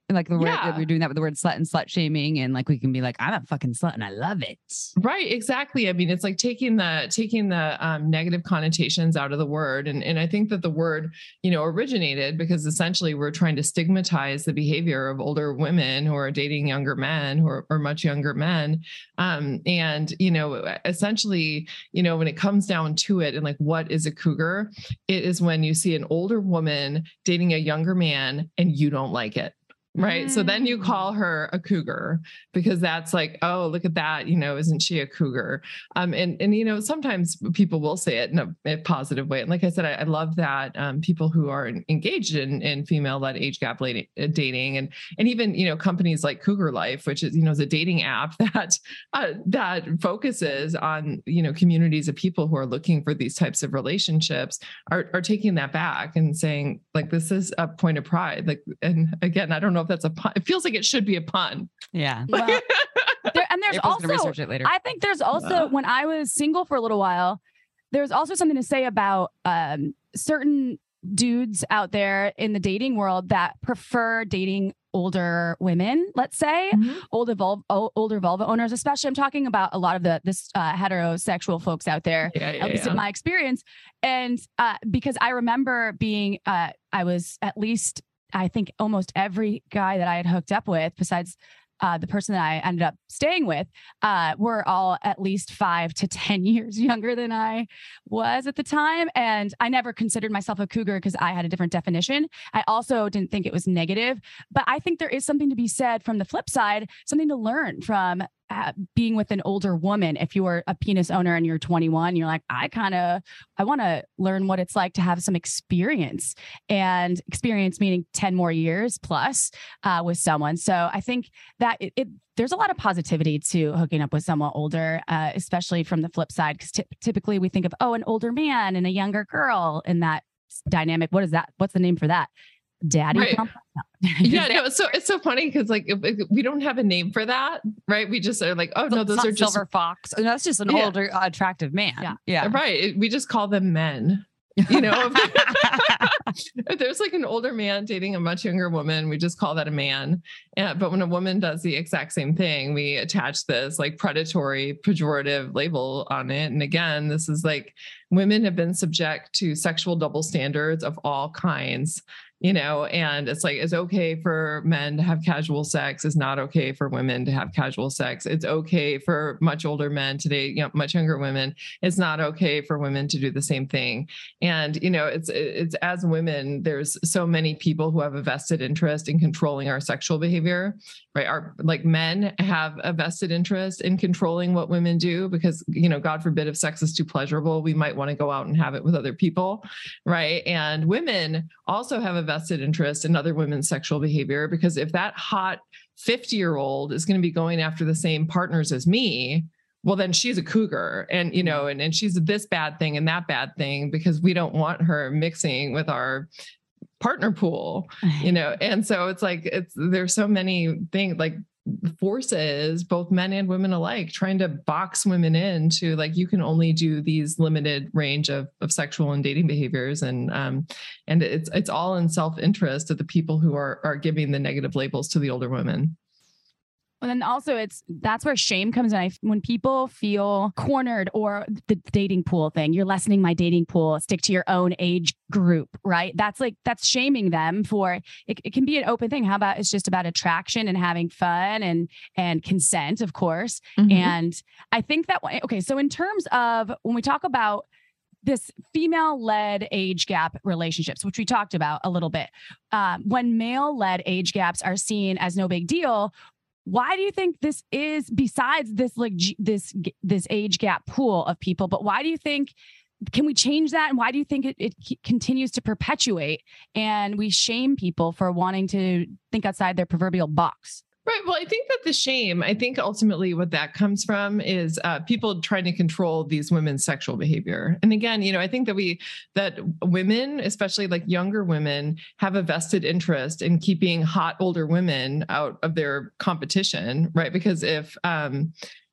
[SPEAKER 1] Like the word
[SPEAKER 4] Yeah.
[SPEAKER 1] we're doing that with the word slut and slut shaming, and like we can be like, I'm a fucking slut and I love it.
[SPEAKER 4] Right. Exactly. I mean, it's like taking the taking the um, negative connotations out of the word. And, and I think that the word, you know, originated because essentially we're trying to stigmatize the behavior of older women who are dating younger men who are, or much younger men. Um, and, you know, essentially, you know, when it comes down to it and like, what is a cougar? It is when you see an older woman dating a younger man and you don't like it. Right. Mm. So then you call her a cougar because that's like, oh, look at that. You know, isn't she a cougar? Um, and, and, you know, sometimes people will say it in a, a positive way. And like I said, I, I love that um, people who are engaged in, in female led age gap dating and, and even, you know, companies like Cougar Life, which is, you know, is a dating app that, uh, that focuses on, you know, communities of people who are looking for these types of relationships are, are taking that back and saying like, this is a point of pride. Like, and again, I don't know if that's a pun. It feels like it should be a pun.
[SPEAKER 1] Yeah.
[SPEAKER 5] Well, there, and there's
[SPEAKER 1] April's
[SPEAKER 5] also,
[SPEAKER 1] gonna research it later.
[SPEAKER 5] I think there's also,
[SPEAKER 4] Uh.
[SPEAKER 5] when I was single for a little while, there's also something to say about um, certain dudes out there in the dating world that prefer dating older women, let's say,
[SPEAKER 4] Mhm.
[SPEAKER 5] older vulva, older vulva owners, especially. I'm talking about a lot of the this uh, heterosexual folks out there.
[SPEAKER 4] Yeah, yeah,
[SPEAKER 5] At least
[SPEAKER 4] yeah.
[SPEAKER 5] in my experience. And uh, because I remember being, uh, I was at least, I think almost every guy that I had hooked up with, besides uh, the person that I ended up staying with, uh, were all at least five to ten years younger than I was at the time. And I never considered myself a cougar because I had a different definition. I also didn't think it was negative, but I think there is something to be said from the flip side, something to learn from uh, being with an older woman. If you were a penis owner and you're twenty-one, you're like, I kind of, I want to learn what it's like to have some experience, and experience meaning ten more years plus uh, with someone. So I think that it, it there's a lot of positivity to hooking up with someone older, uh, especially from the flip side, because t- typically we think of, oh, an older man and a younger girl in that dynamic. What is that? What's the name for that? Daddy
[SPEAKER 4] Right.
[SPEAKER 5] complex?
[SPEAKER 4] Yeah, no, so it's so funny because like if, if we don't have a name for that, right? We just are like, oh no,
[SPEAKER 1] It's
[SPEAKER 4] those
[SPEAKER 1] not
[SPEAKER 4] are just
[SPEAKER 1] silver fox. And that's just an
[SPEAKER 4] Yeah.
[SPEAKER 1] older, attractive man.
[SPEAKER 5] Yeah.
[SPEAKER 1] Yeah.
[SPEAKER 4] right. It- We just call them men. You know, if, if there's like an older man dating a much younger woman, we just call that a man. And, but when a woman does the exact same thing, we attach this like predatory, pejorative label on it. And again, this is like women have been subject to sexual double standards of all kinds. You know, and it's like, it's okay for men to have casual sex. It's not okay for women to have casual sex. It's okay for much older men to date, you know, much younger women. It's not okay for women to do the same thing. And, you know, it's, it's as women, there's so many people who have a vested interest in controlling our sexual behavior, right? Our, like men have a vested interest in controlling what women do because, you know, God forbid if sex is too pleasurable, we might want to go out and have it with other people, right? And women also have a vested interest in other women's sexual behavior, because if that hot fifty year old is going to be going after the same partners as me, well, then she's a cougar, and, you know, and, and she's this bad thing and that bad thing, because we don't want her mixing with our partner pool, you know? And so it's like, it's, there's so many things like forces, both men and women alike, trying to box women into like, you can only do these limited range of, of sexual and dating behaviors. And, um, and it's, it's all in self-interest of the people who are, are giving the negative labels to the older women.
[SPEAKER 5] And then also it's, that's where shame comes in. I, when people feel cornered, or the dating pool thing, you're lessening my dating pool, stick to your own age group, right? That's like, that's shaming them for, it, it can be an open thing. How about it's just about attraction and having fun and, and consent, of course.
[SPEAKER 4] Mhm.
[SPEAKER 5] And I think that, okay, so in terms of when we talk about this female-led age gap relationships, which we talked about a little bit, um, when male-led age gaps are seen as no big deal, why do you think this is, besides this like g- this g- this age gap pool of people, but why do you think, can we change that? And why do you think it, it c- continues to perpetuate and we shame people for wanting to think outside their proverbial box?
[SPEAKER 4] Right. Well, I think that the shame, I think ultimately what that comes from is uh, people trying to control these women's sexual behavior. And again, you know, I think that we, that women, especially like younger women, have a vested interest in keeping hot older women out of their competition, right? Because if, um,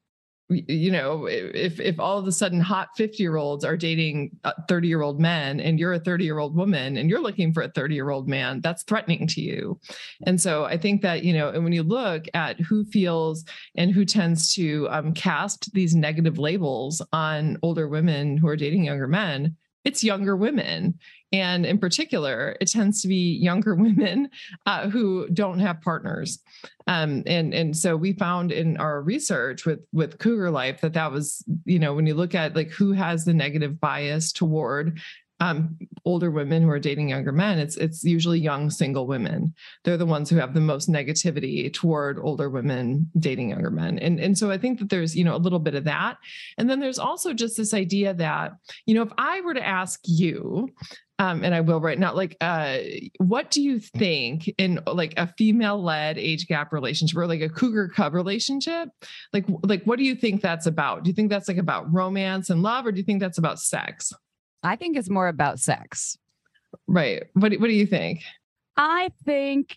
[SPEAKER 4] you know, if if all of a sudden hot fifty year olds are dating thirty year old men and you're a thirty year old woman and you're looking for a thirty year old man, that's threatening to you. And so I think that, you know, and when you look at who feels and who tends to um, cast these negative labels on older women who are dating younger men, it's younger women. And in particular, it tends to be younger women uh, who don't have partners. Um, and, and so we found in our research with, with Cougar Life that that was, you know, when you look at like who has the negative bias toward um, older women who are dating younger men, it's, it's usually young single women. They're the ones who have the most negativity toward older women dating younger men. And, and so I think that there's, you know, a little bit of that. And then there's also just this idea that, you know, if I were to ask you, Um, and I will right now, like, uh, what do you think in like a female-led age gap relationship or like a cougar cub relationship? Like, like, what do you think that's about? Do you think that's like about romance and love, or do you think that's about sex?
[SPEAKER 1] I think it's more about sex.
[SPEAKER 4] Right. What do, what do you think?
[SPEAKER 5] I think,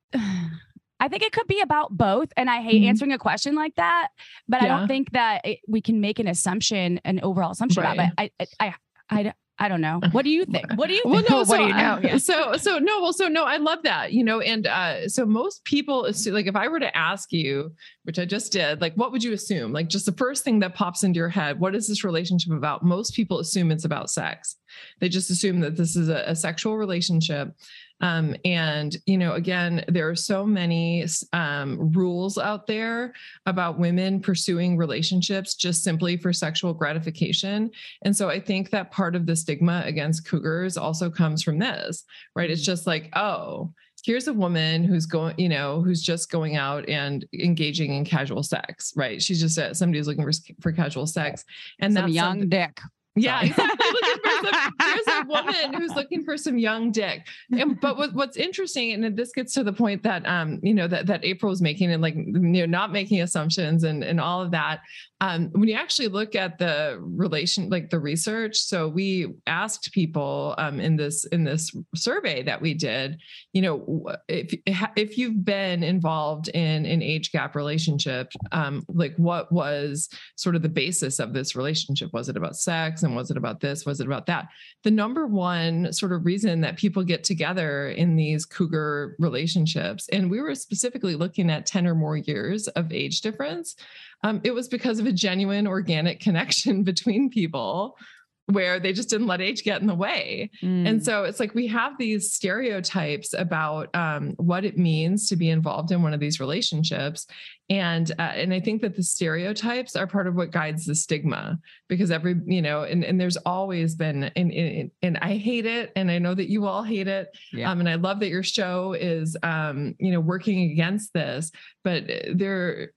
[SPEAKER 5] I think it could be about both. And I hate
[SPEAKER 4] Mhm.
[SPEAKER 5] answering a question like that, but I
[SPEAKER 4] Yeah.
[SPEAKER 5] don't think that it, we can make an assumption, an overall assumption
[SPEAKER 4] Right.
[SPEAKER 5] about it. I, I, I, I, I don't know. What do you think? What do you
[SPEAKER 4] Well,
[SPEAKER 5] think?
[SPEAKER 4] no,
[SPEAKER 5] What
[SPEAKER 4] so,
[SPEAKER 5] do you know?
[SPEAKER 4] uh,
[SPEAKER 5] Yeah.
[SPEAKER 4] so, so no, well, so no, I love that, you know, and, uh, so most people assume, like, if I were to ask you, which I just did, like, what would you assume? Like, just the first thing that pops into your head, what is this relationship about? Most people assume it's about sex. They just assume that this is a, a sexual relationship. Um, and, you know, again, there are so many um, rules out there about women pursuing relationships just simply for sexual gratification. And so I think that part of the stigma against cougars also comes from this, right? It's just like, oh, here's a woman who's going, you know, who's just going out and engaging in casual sex, right? She's just uh, somebody who's looking for, for casual sex. And
[SPEAKER 1] Some
[SPEAKER 4] that's
[SPEAKER 1] young
[SPEAKER 4] something-
[SPEAKER 1] dick.
[SPEAKER 4] Yeah, exactly. Looking for some, here's a woman who's looking for some young dick. And, but what, what's interesting, and this gets to the point that um, you know, that that April was making, and like, you know, not making assumptions and and all of that. Um, when you actually look at the relation, like the research, so we asked people um, in this in this survey that we did, you know, if if you've been involved in an age gap relationship, um, like what was sort of the basis of this relationship? Was it about sex? And was it about this? Was it about that? The number one sort of reason that people get together in these cougar relationships, and we were specifically looking at ten or more years of age difference, um, it was because of a genuine organic connection between people where they just didn't let age get in the way.
[SPEAKER 1] Mm.
[SPEAKER 4] And so it's like we have these stereotypes about um, what it means to be involved in one of these relationships. And uh, and I think that the stereotypes are part of what guides the stigma, because every, you know, and, and there's always been, and, and, and I hate it. And I know that you all hate it.
[SPEAKER 1] Yeah.
[SPEAKER 4] Um, and I love that your show is, um, you know, working against this, but there,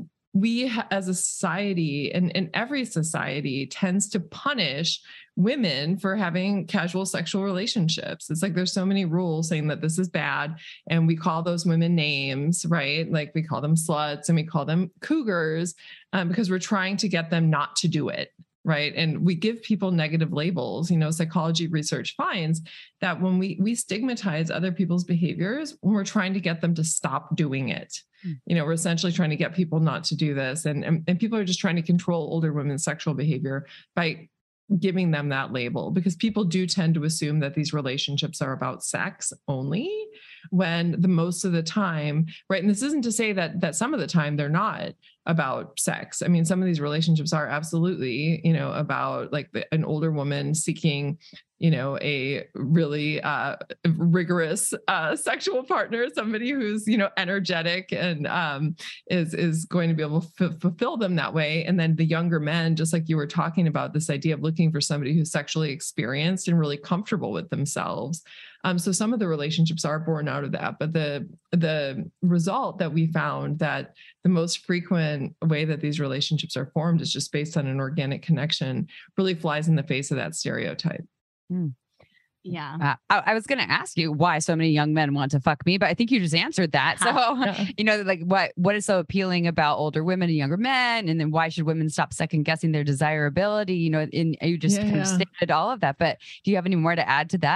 [SPEAKER 4] we as a society, and, and every society tends to punish women for having casual sexual relationships. It's like there's so many rules saying that this is bad, and we call those women names, right? Like we call them sluts and we call them cougars um, because we're trying to get them not to do it. Right. And we give people negative labels. You know, psychology research finds that when we we stigmatize other people's behaviors, when we're trying to get them to stop doing it, you know, we're essentially trying to get people not to do this. And, and, and people are just trying to control older women's sexual behavior by giving them that label, because people do tend to assume that these relationships are about sex only, when the most of the time, right? And this isn't to say that that some of the time they're not about sex. I mean, some of these relationships are absolutely, you know, about like the, an older woman seeking, you know, a really uh, rigorous uh, sexual partner, somebody who's, you know, energetic and um, is is going to be able to f- fulfill them that way. And then the younger men, just like you were talking about, this idea of looking for somebody who's sexually experienced and really comfortable with themselves. Um, so some of the relationships are born out of that, but the the result that we found that the most frequent way that these relationships are formed is just based on an organic connection really flies in the face of that stereotype.
[SPEAKER 1] Mm.
[SPEAKER 5] Yeah.
[SPEAKER 1] Uh, I, I was going to ask you why so many young men want to fuck me, but I think you just answered that. So,
[SPEAKER 4] Yeah.
[SPEAKER 1] you know, like what what is so appealing about older women and younger men, and then why should women stop second guessing their desirability? You know, in you just
[SPEAKER 4] Yeah,
[SPEAKER 1] kind
[SPEAKER 4] yeah.
[SPEAKER 1] of stated all of that, but do you have any more to add to that?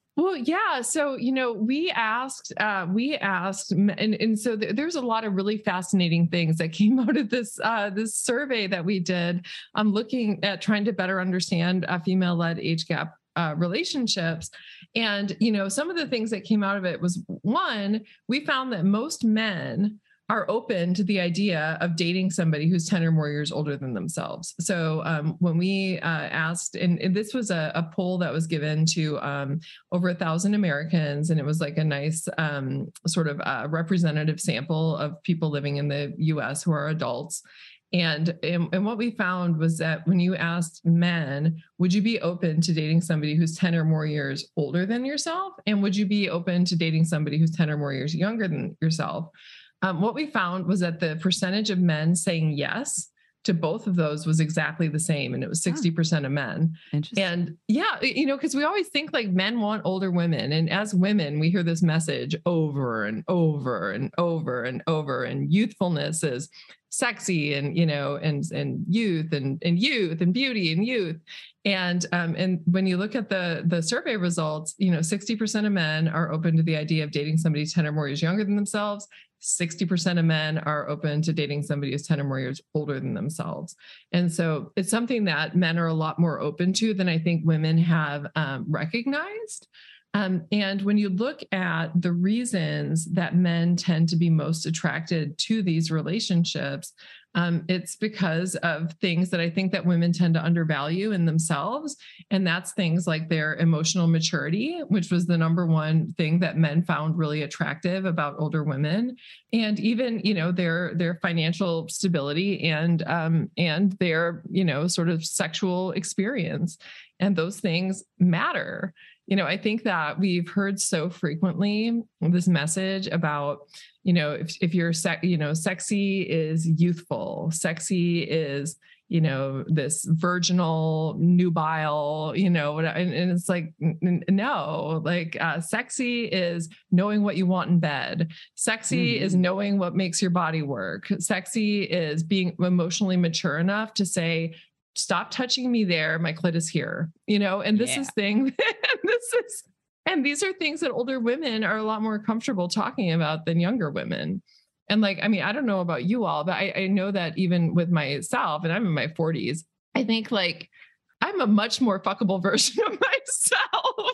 [SPEAKER 4] Well, yeah. So, you know, we asked, uh, we asked, and, and so th- there's a lot of really fascinating things that came out of this, uh, this survey that we did. I'm looking at trying to better understand uh, female-led age gap uh, relationships. And, you know, some of the things that came out of it was, one, we found that most men are open to the idea of dating somebody who's ten or more years older than themselves. So um, when we uh, asked, and, and this was a, a poll that was given to um, over a thousand Americans, and it was like a nice um, sort of uh, representative sample of people living in the U S who are adults. And, and, and what we found was that when you asked men, would you be open to dating somebody who's ten or more years older than yourself? And would you be open to dating somebody who's ten or more years younger than yourself? Um, what we found was that the percentage of men saying yes to both of those was exactly the same. And it was sixty percent of men.
[SPEAKER 1] Interesting.
[SPEAKER 4] And yeah, you know, because we always think like men want older women. And as women, we hear this message over and over and over and over. And youthfulness is sexy and, you know, and, and youth and, and youth and beauty and youth. And, um, and when you look at the, the survey results, you know, sixty percent of men are open to the idea of dating somebody ten or more years younger than themselves. sixty percent of men are open to dating somebody who's ten or more years older than themselves. And so it's something that men are a lot more open to than I think women have um, recognized. Um, and when you look at the reasons that men tend to be most attracted to these relationships, um, it's because of things that I think that women tend to undervalue in themselves. And that's things like their emotional maturity, which was the number one thing that men found really attractive about older women. And even, you know, their, their financial stability and, um, and their, you know, sort of sexual experience. And those things matter. You know, I think that we've heard so frequently this message about, you know, if, if you're, sec- you know, sexy is youthful, sexy is, you know, this virginal, nubile, you know, and, and it's like, n- no, like uh, sexy is knowing what you want in bed. Sexy mm-hmm. is knowing what makes your body work. Sexy is being emotionally mature enough to say, stop touching me there. My clit is here, you know, and this yeah. is thing, this is, and these are things that older women are a lot more comfortable talking about than younger women. And like, I mean, I don't know about you all, but I, I know that even with myself, and I'm in my forties, I think like I'm a much more fuckable version of myself.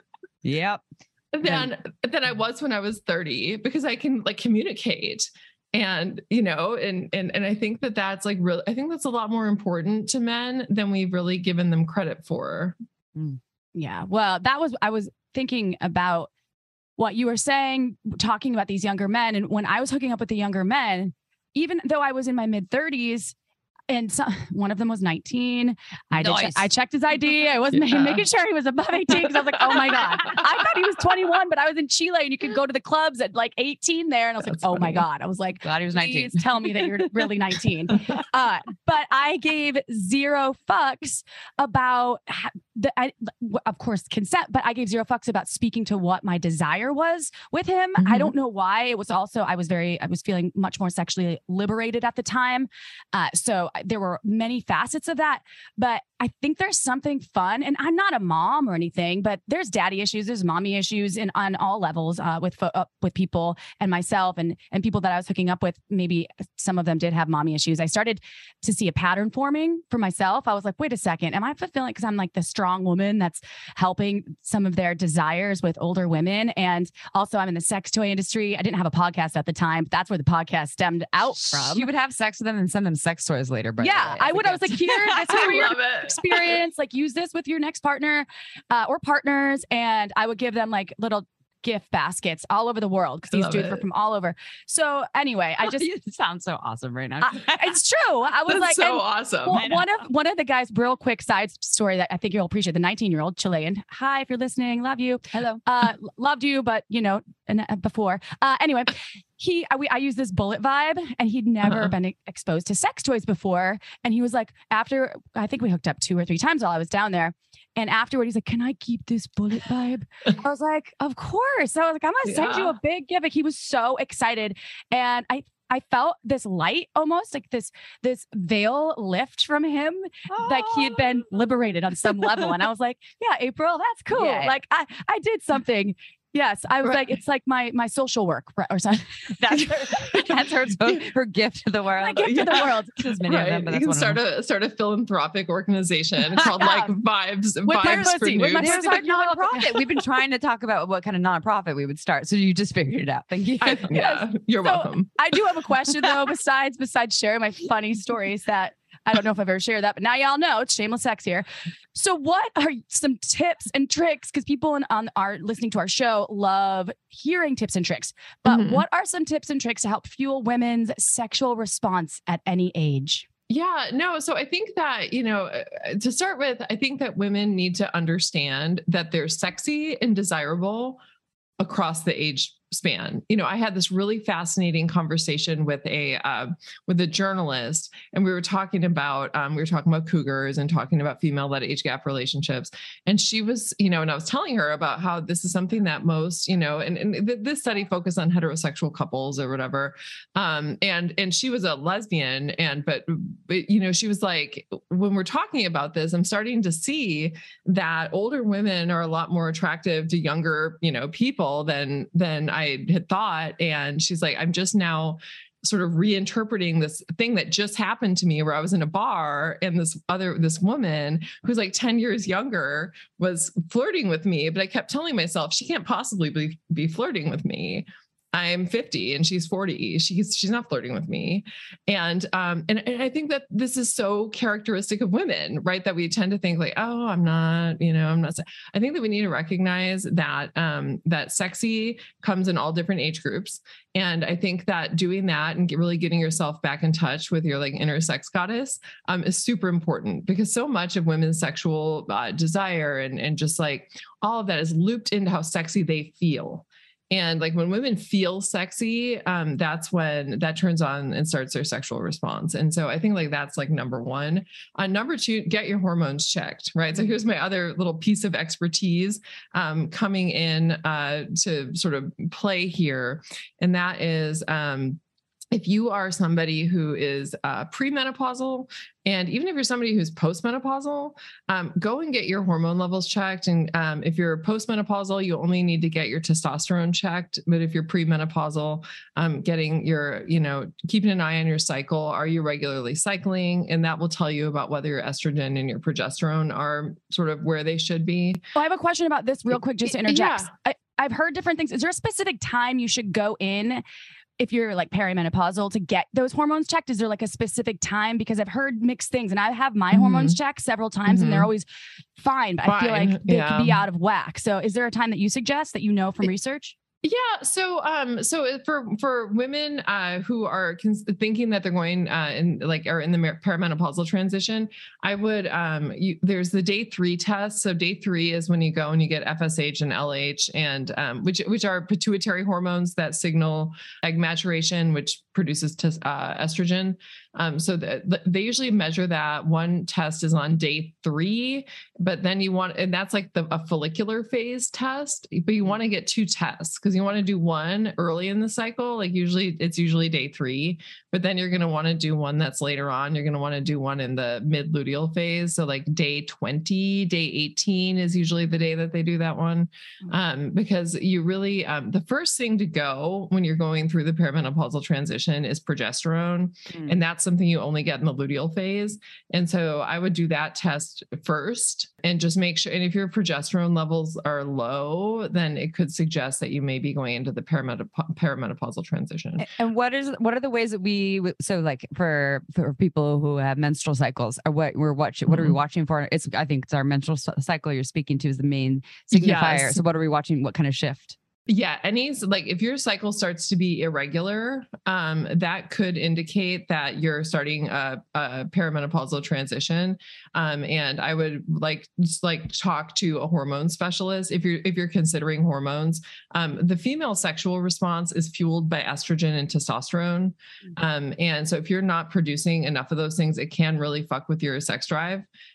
[SPEAKER 1] Yep.
[SPEAKER 4] than, than I was when I was thirty, because I can like communicate. And, you know, and, and, and I think that that's like really, I think that's a lot more important to men than we've really given them credit for.
[SPEAKER 5] Yeah. Well, that was, I was thinking about what you were saying, talking about these younger men. And when I was hooking up with the younger men, even though I was in my mid thirties, and so, one of them was nineteen. I did.
[SPEAKER 1] Nice.
[SPEAKER 5] Che- I checked his I D. I wasn't yeah. making sure he was above eighteen because I was like, oh my God. I thought he was twenty-one, but I was in Chile and you could go to the clubs at like eighteen there. And I was That's like, oh funny. my God. I was like,
[SPEAKER 1] glad he was nineteen.
[SPEAKER 5] Please tell me that you're really nineteen. Uh, but I gave zero fucks about the, I, of course, consent, but I gave zero fucks about speaking to what my desire was with him. Mm-hmm. I don't know why. It was also, I was very, I was feeling much more sexually liberated at the time. Uh, so there were many facets of that, but I think there's something fun, and I'm not a mom or anything, but there's daddy issues, there's mommy issues in on all levels uh, with fo- uh, with people and myself and and people that I was hooking up with. Maybe some of them did have mommy issues. I started to see a pattern forming for myself. I was like, wait a second, am I fulfilling? Because I'm like the strong woman that's helping some of their desires with older women, and also I'm in the sex toy industry. I didn't have a podcast at the time, but that's where the podcast stemmed out from.
[SPEAKER 1] You would have sex with them and send them sex toys later, but
[SPEAKER 5] yeah, I would. I was like, here, this is your experience. Like, use this with your next partner uh, or partners. And I would give them like little gift baskets all over the world because these dudes it. were from all over. So anyway, I just
[SPEAKER 1] you sound so awesome right now.
[SPEAKER 5] I, it's true. I was
[SPEAKER 4] That's
[SPEAKER 5] like,
[SPEAKER 4] so awesome.
[SPEAKER 5] Well, one of one of the guys, real quick side story that I think you'll appreciate. The nineteen year old Chilean. Hi, if you're listening, love you.
[SPEAKER 1] Hello.
[SPEAKER 5] Uh, loved you, but you know, and uh, before. Uh, anyway. He, I, we, I use this bullet vibe, and he'd never uh-huh. been exposed to sex toys before. And he was like, after, I think we hooked up two or three times while I was down there. And afterward, he's like, can I keep this bullet vibe? I was like, of course. So I was like, I'm going to send yeah. you a big gift. Like, he was so excited. And I, I felt this light, almost like this, this veil lift from him, oh. like he had been liberated on some level. And I was like, yeah, April, that's cool. Yeah. Like I, I did something. Yes. I was right. like, it's like my, my social work or something.
[SPEAKER 1] That's her, that's her, her gift to the world.
[SPEAKER 5] My gift yeah. to the world.
[SPEAKER 4] There's many right. of them, but that's you can start a, start a philanthropic organization called like Vibes,
[SPEAKER 5] with
[SPEAKER 4] Vibes
[SPEAKER 5] my pussy,
[SPEAKER 4] for
[SPEAKER 5] with my
[SPEAKER 1] There's our nonprofit. We've been trying to talk about what kind of nonprofit we would start. So you just figured it out. Thank you.
[SPEAKER 4] I, yeah. You're
[SPEAKER 5] so
[SPEAKER 4] welcome.
[SPEAKER 5] I do have a question though, besides, besides sharing my funny stories that I don't know if I've ever shared that, but now y'all know it's shameless sex here. So what are some tips and tricks? Because people in, on our listening to our show love hearing tips and tricks, but mm-hmm. what are some tips and tricks to help fuel women's sexual response at any age?
[SPEAKER 4] Yeah, no. So I think that, you know, to start with, I think that women need to understand that they're sexy and desirable across the age span. You know, I had this really fascinating conversation with a uh, with a journalist, and we were talking about um, we were talking about cougars and talking about female-led age gap relationships. And she was, you know, and I was telling her about how this is something that most, you know, and, and th- this study focused on heterosexual couples or whatever. Um, and and she was a lesbian, and but, but you know, she was like, when we're talking about this, I'm starting to see that older women are a lot more attractive to younger, you know, people than than I I had thought. And she's like, I'm just now sort of reinterpreting this thing that just happened to me where I was in a bar and this other, this woman who's like ten years younger was flirting with me, but I kept telling myself she can't possibly be, be flirting with me. I'm fifty and she's forty. She's, she's not flirting with me. And, um, and, and I think that this is so characteristic of women, right? That we tend to think like, oh, I'm not, you know, I'm not, I think that we need to recognize that, um, that sexy comes in all different age groups. And I think that doing that and get, really getting yourself back in touch with your like inner sex goddess, um, is super important, because so much of women's sexual uh, desire and, and just like all of that is looped into how sexy they feel. And like when women feel sexy, um, that's when that turns on and starts their sexual response. And so I think like that's like number one. Uh, number two, get your hormones checked, right? So here's my other little piece of expertise um, coming in uh, to sort of play here. And that is, um, if you are somebody who is uh, premenopausal, and even if you're somebody who's postmenopausal, um, go and get your hormone levels checked. And um, if you're postmenopausal, you only need to get your testosterone checked. But if you're premenopausal, um, getting your, you know, keeping an eye on your cycle. Are you regularly cycling? And that will tell you about whether your estrogen and your progesterone are sort of where they should be.
[SPEAKER 5] Well, I have a question about this real quick, just to interject.
[SPEAKER 4] Yeah.
[SPEAKER 5] I, I've heard different things. Is there a specific time you should go in if you're like perimenopausal to get those hormones checked? Is there like a specific time? Because I've heard mixed things, and I have my mm-hmm. hormones checked several times mm-hmm. and they're always fine, but fine. I feel like they yeah. could be out of whack. So is there a time that you suggest that you know from research?
[SPEAKER 4] Yeah. So, um, so for, for women, uh, who are cons- thinking that they're going, uh, in like, are in the perimenopausal transition, I would, um, you, there's the day three test. So day three is when you go and you get F S H and L H and, um, which, which are pituitary hormones that signal egg maturation, which produces t- uh, estrogen. Um, so the, the, they usually measure that. One test is on day three, but then you want, and that's like the a follicular phase test, but you want to get two tests because you want to do one early in the cycle. Like usually it's usually day three, but then you're going to want to do one that's later on. You're going to want to do one in the mid luteal phase. So like day twenty, day eighteen is usually the day that they do that one. Um, because you really, um, the first thing to go when you're going through the perimenopausal transition is progesterone. Mm. And that's something you only get in the luteal phase. And so I would do that test first and just make sure. And if your progesterone levels are low, then it could suggest that you may be going into the perimenop- perimenopausal transition.
[SPEAKER 1] And what is, what are the ways that we, so like for, for people who have menstrual cycles, or what we're watching, what mm-hmm. are we watching for? It's, I think it's our menstrual cycle you're speaking to is the main signifier. Yes. So what are we watching? What kind of shift?
[SPEAKER 4] Yeah. Any, like if your cycle starts to be irregular, um, that could indicate that you're starting a, a perimenopausal transition. Um, and I would like, just like talk to a hormone specialist. If you're, if you're considering hormones, um, the female sexual response is fueled by estrogen and testosterone. Um, and so if you're not producing enough of those things, it can really fuck with your sex drive.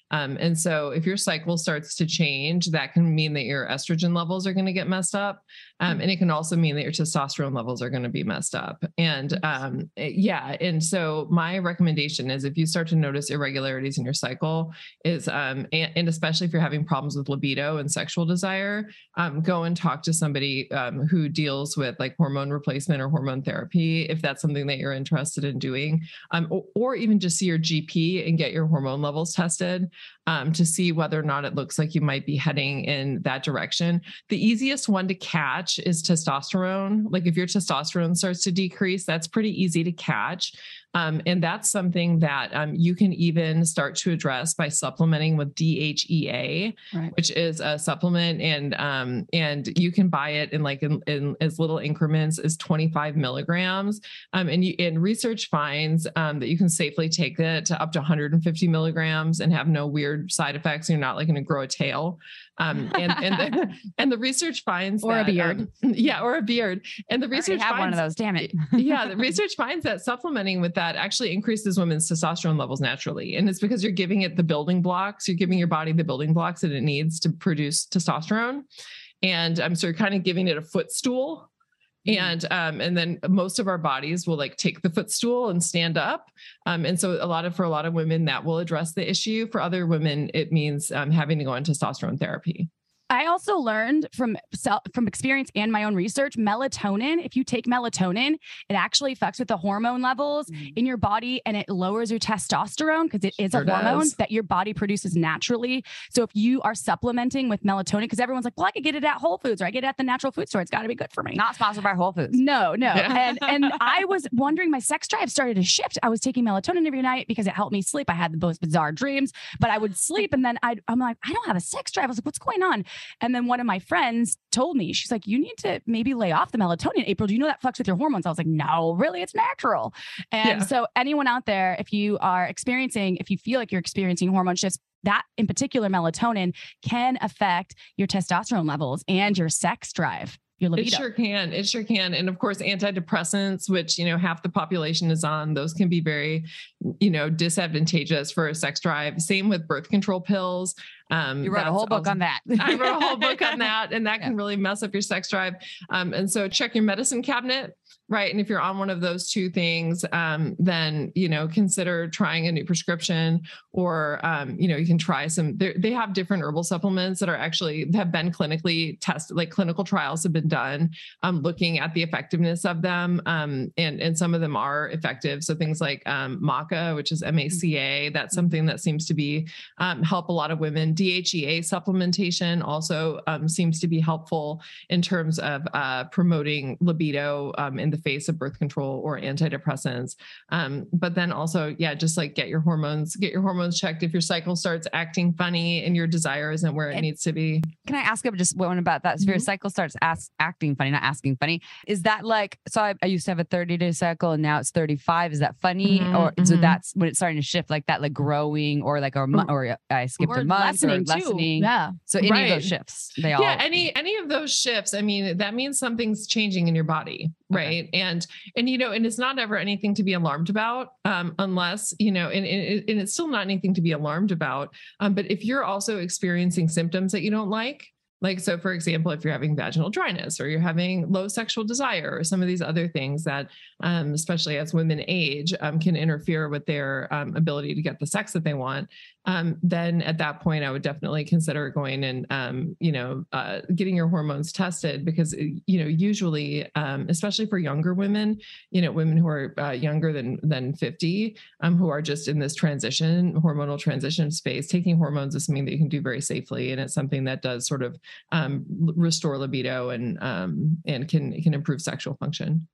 [SPEAKER 4] Um, and so if your cycle starts to change, that can mean that your estrogen levels are going to get messed up. Um, and it can also mean that your testosterone levels are going to be messed up. And um, yeah. And so my recommendation is if you start to notice irregularities in your cycle is, um, and, and especially if you're having problems with libido and sexual desire, um, go and talk to somebody um, who deals with like hormone replacement or hormone therapy, if that's something that you're interested in doing, um, or, or even just see your G P and get your hormone levels tested. Um, to see whether or not it looks like you might be heading in that direction. The easiest one to catch is testosterone. Like if your testosterone starts to decrease, that's pretty easy to catch. Um, and that's something that um, you can even start to address by supplementing with D H E A, right, which is a supplement, and um, and you can buy it in like in, in as little increments as twenty-five milligrams. Um, and you, and research finds um, that you can safely take it to up to one hundred fifty milligrams and have no weird side effects. You're not like going to grow a tail. Um, and and the, and the research finds
[SPEAKER 5] or
[SPEAKER 4] that,
[SPEAKER 5] a beard,
[SPEAKER 4] um, yeah, or a beard. And the research
[SPEAKER 5] I have
[SPEAKER 4] finds,
[SPEAKER 5] one of those. Damn it.
[SPEAKER 4] yeah, the research finds that supplementing with that actually increases women's testosterone levels naturally, and it's because you're giving it the building blocks. You're giving your body the building blocks that it needs to produce testosterone, and um, so you're kind of giving it a footstool. And, um, and then most of our bodies will like take the footstool and stand up. Um, and so a lot of, for a lot of women that will address the issue. For other women, it means um, having to go on testosterone therapy.
[SPEAKER 5] I also learned from from experience and my own research, melatonin, if you take melatonin, it actually fucks with the hormone levels mm. in your body, and it lowers your testosterone because it is sure a hormone does. that your body produces naturally. So if you are supplementing with melatonin, because everyone's like, well, I could get it at Whole Foods or I get it at the natural food store. It's got to be good for me.
[SPEAKER 1] Not sponsored by Whole Foods.
[SPEAKER 5] No, no. Yeah. And and I was wondering, my sex drive started to shift. I was taking melatonin every night because it helped me sleep. I had the most bizarre dreams, but I would sleep and then I'd, I'm like, I don't have a sex drive. I was like, what's going on? And then one of my friends told me, she's like, you need to maybe lay off the melatonin. April, do you know that fucks with your hormones? I was like, no, really, it's natural. And yeah. so anyone out there, if you are experiencing, if you feel like you're experiencing hormone shifts, that in particular melatonin can affect your testosterone levels and your sex drive. Your libido.
[SPEAKER 4] It sure can. It sure can. And of course, antidepressants, which, you know, half the population is on, those can be very, you know, disadvantageous for a sex drive. Same with birth control pills. Um,
[SPEAKER 1] you wrote a whole book
[SPEAKER 4] also,
[SPEAKER 1] on that.
[SPEAKER 4] I wrote a whole book on that, and that yeah. can really mess up your sex drive. Um, and so check your medicine cabinet. Right. And if you're on one of those two things, um, then, you know, consider trying a new prescription, or, um, you know, you can try some, they have different herbal supplements that are actually have been clinically tested, like clinical trials have been done, um, looking at the effectiveness of them. Um, and, and some of them are effective. So things like, um, maca, which is M A C A, that's something that seems to be, um, help a lot of women. D H E A supplementation also, um, seems to be helpful in terms of, uh, promoting libido, um, in the face of birth control or antidepressants. Um, but then also, yeah, just like get your hormones, get your hormones checked. If your cycle starts acting funny and your desire isn't where it and needs to be.
[SPEAKER 1] Can I ask just one about that? So if your cycle starts ask, acting funny, not asking funny, is that like, so I, I used to have a thirty day cycle and now it's thirty-five. Is that funny? Mm-hmm, or mm-hmm. so that's when it's starting to shift like that, like growing or like, or, or I skipped
[SPEAKER 5] or
[SPEAKER 1] a month
[SPEAKER 5] lessening
[SPEAKER 1] or lessening.
[SPEAKER 5] Too. Yeah.
[SPEAKER 1] So any
[SPEAKER 4] right.
[SPEAKER 1] of those shifts, they all.
[SPEAKER 4] Yeah. Any, any of those shifts. I mean, that means something's changing in your body. Right. Okay. And, and, you know, and it's not ever anything to be alarmed about, um, unless, you know, and, and, and it's still not anything to be alarmed about. Um, but if you're also experiencing symptoms that you don't like, like, so for example, if you're having vaginal dryness or you're having low sexual desire or some of these other things that, um, especially as women age, um, can interfere with their um, ability to get the sex that they want, um, then at that point, I would definitely consider going and, um, you know, uh, getting your hormones tested because, you know, usually, um, especially for younger women, you know, women who are uh, younger than, than fifty, um, who are just in this transition, hormonal transition space, taking hormones is something that you can do very safely. And it's something that does sort of um, restore libido and, um, and can, can improve sexual function.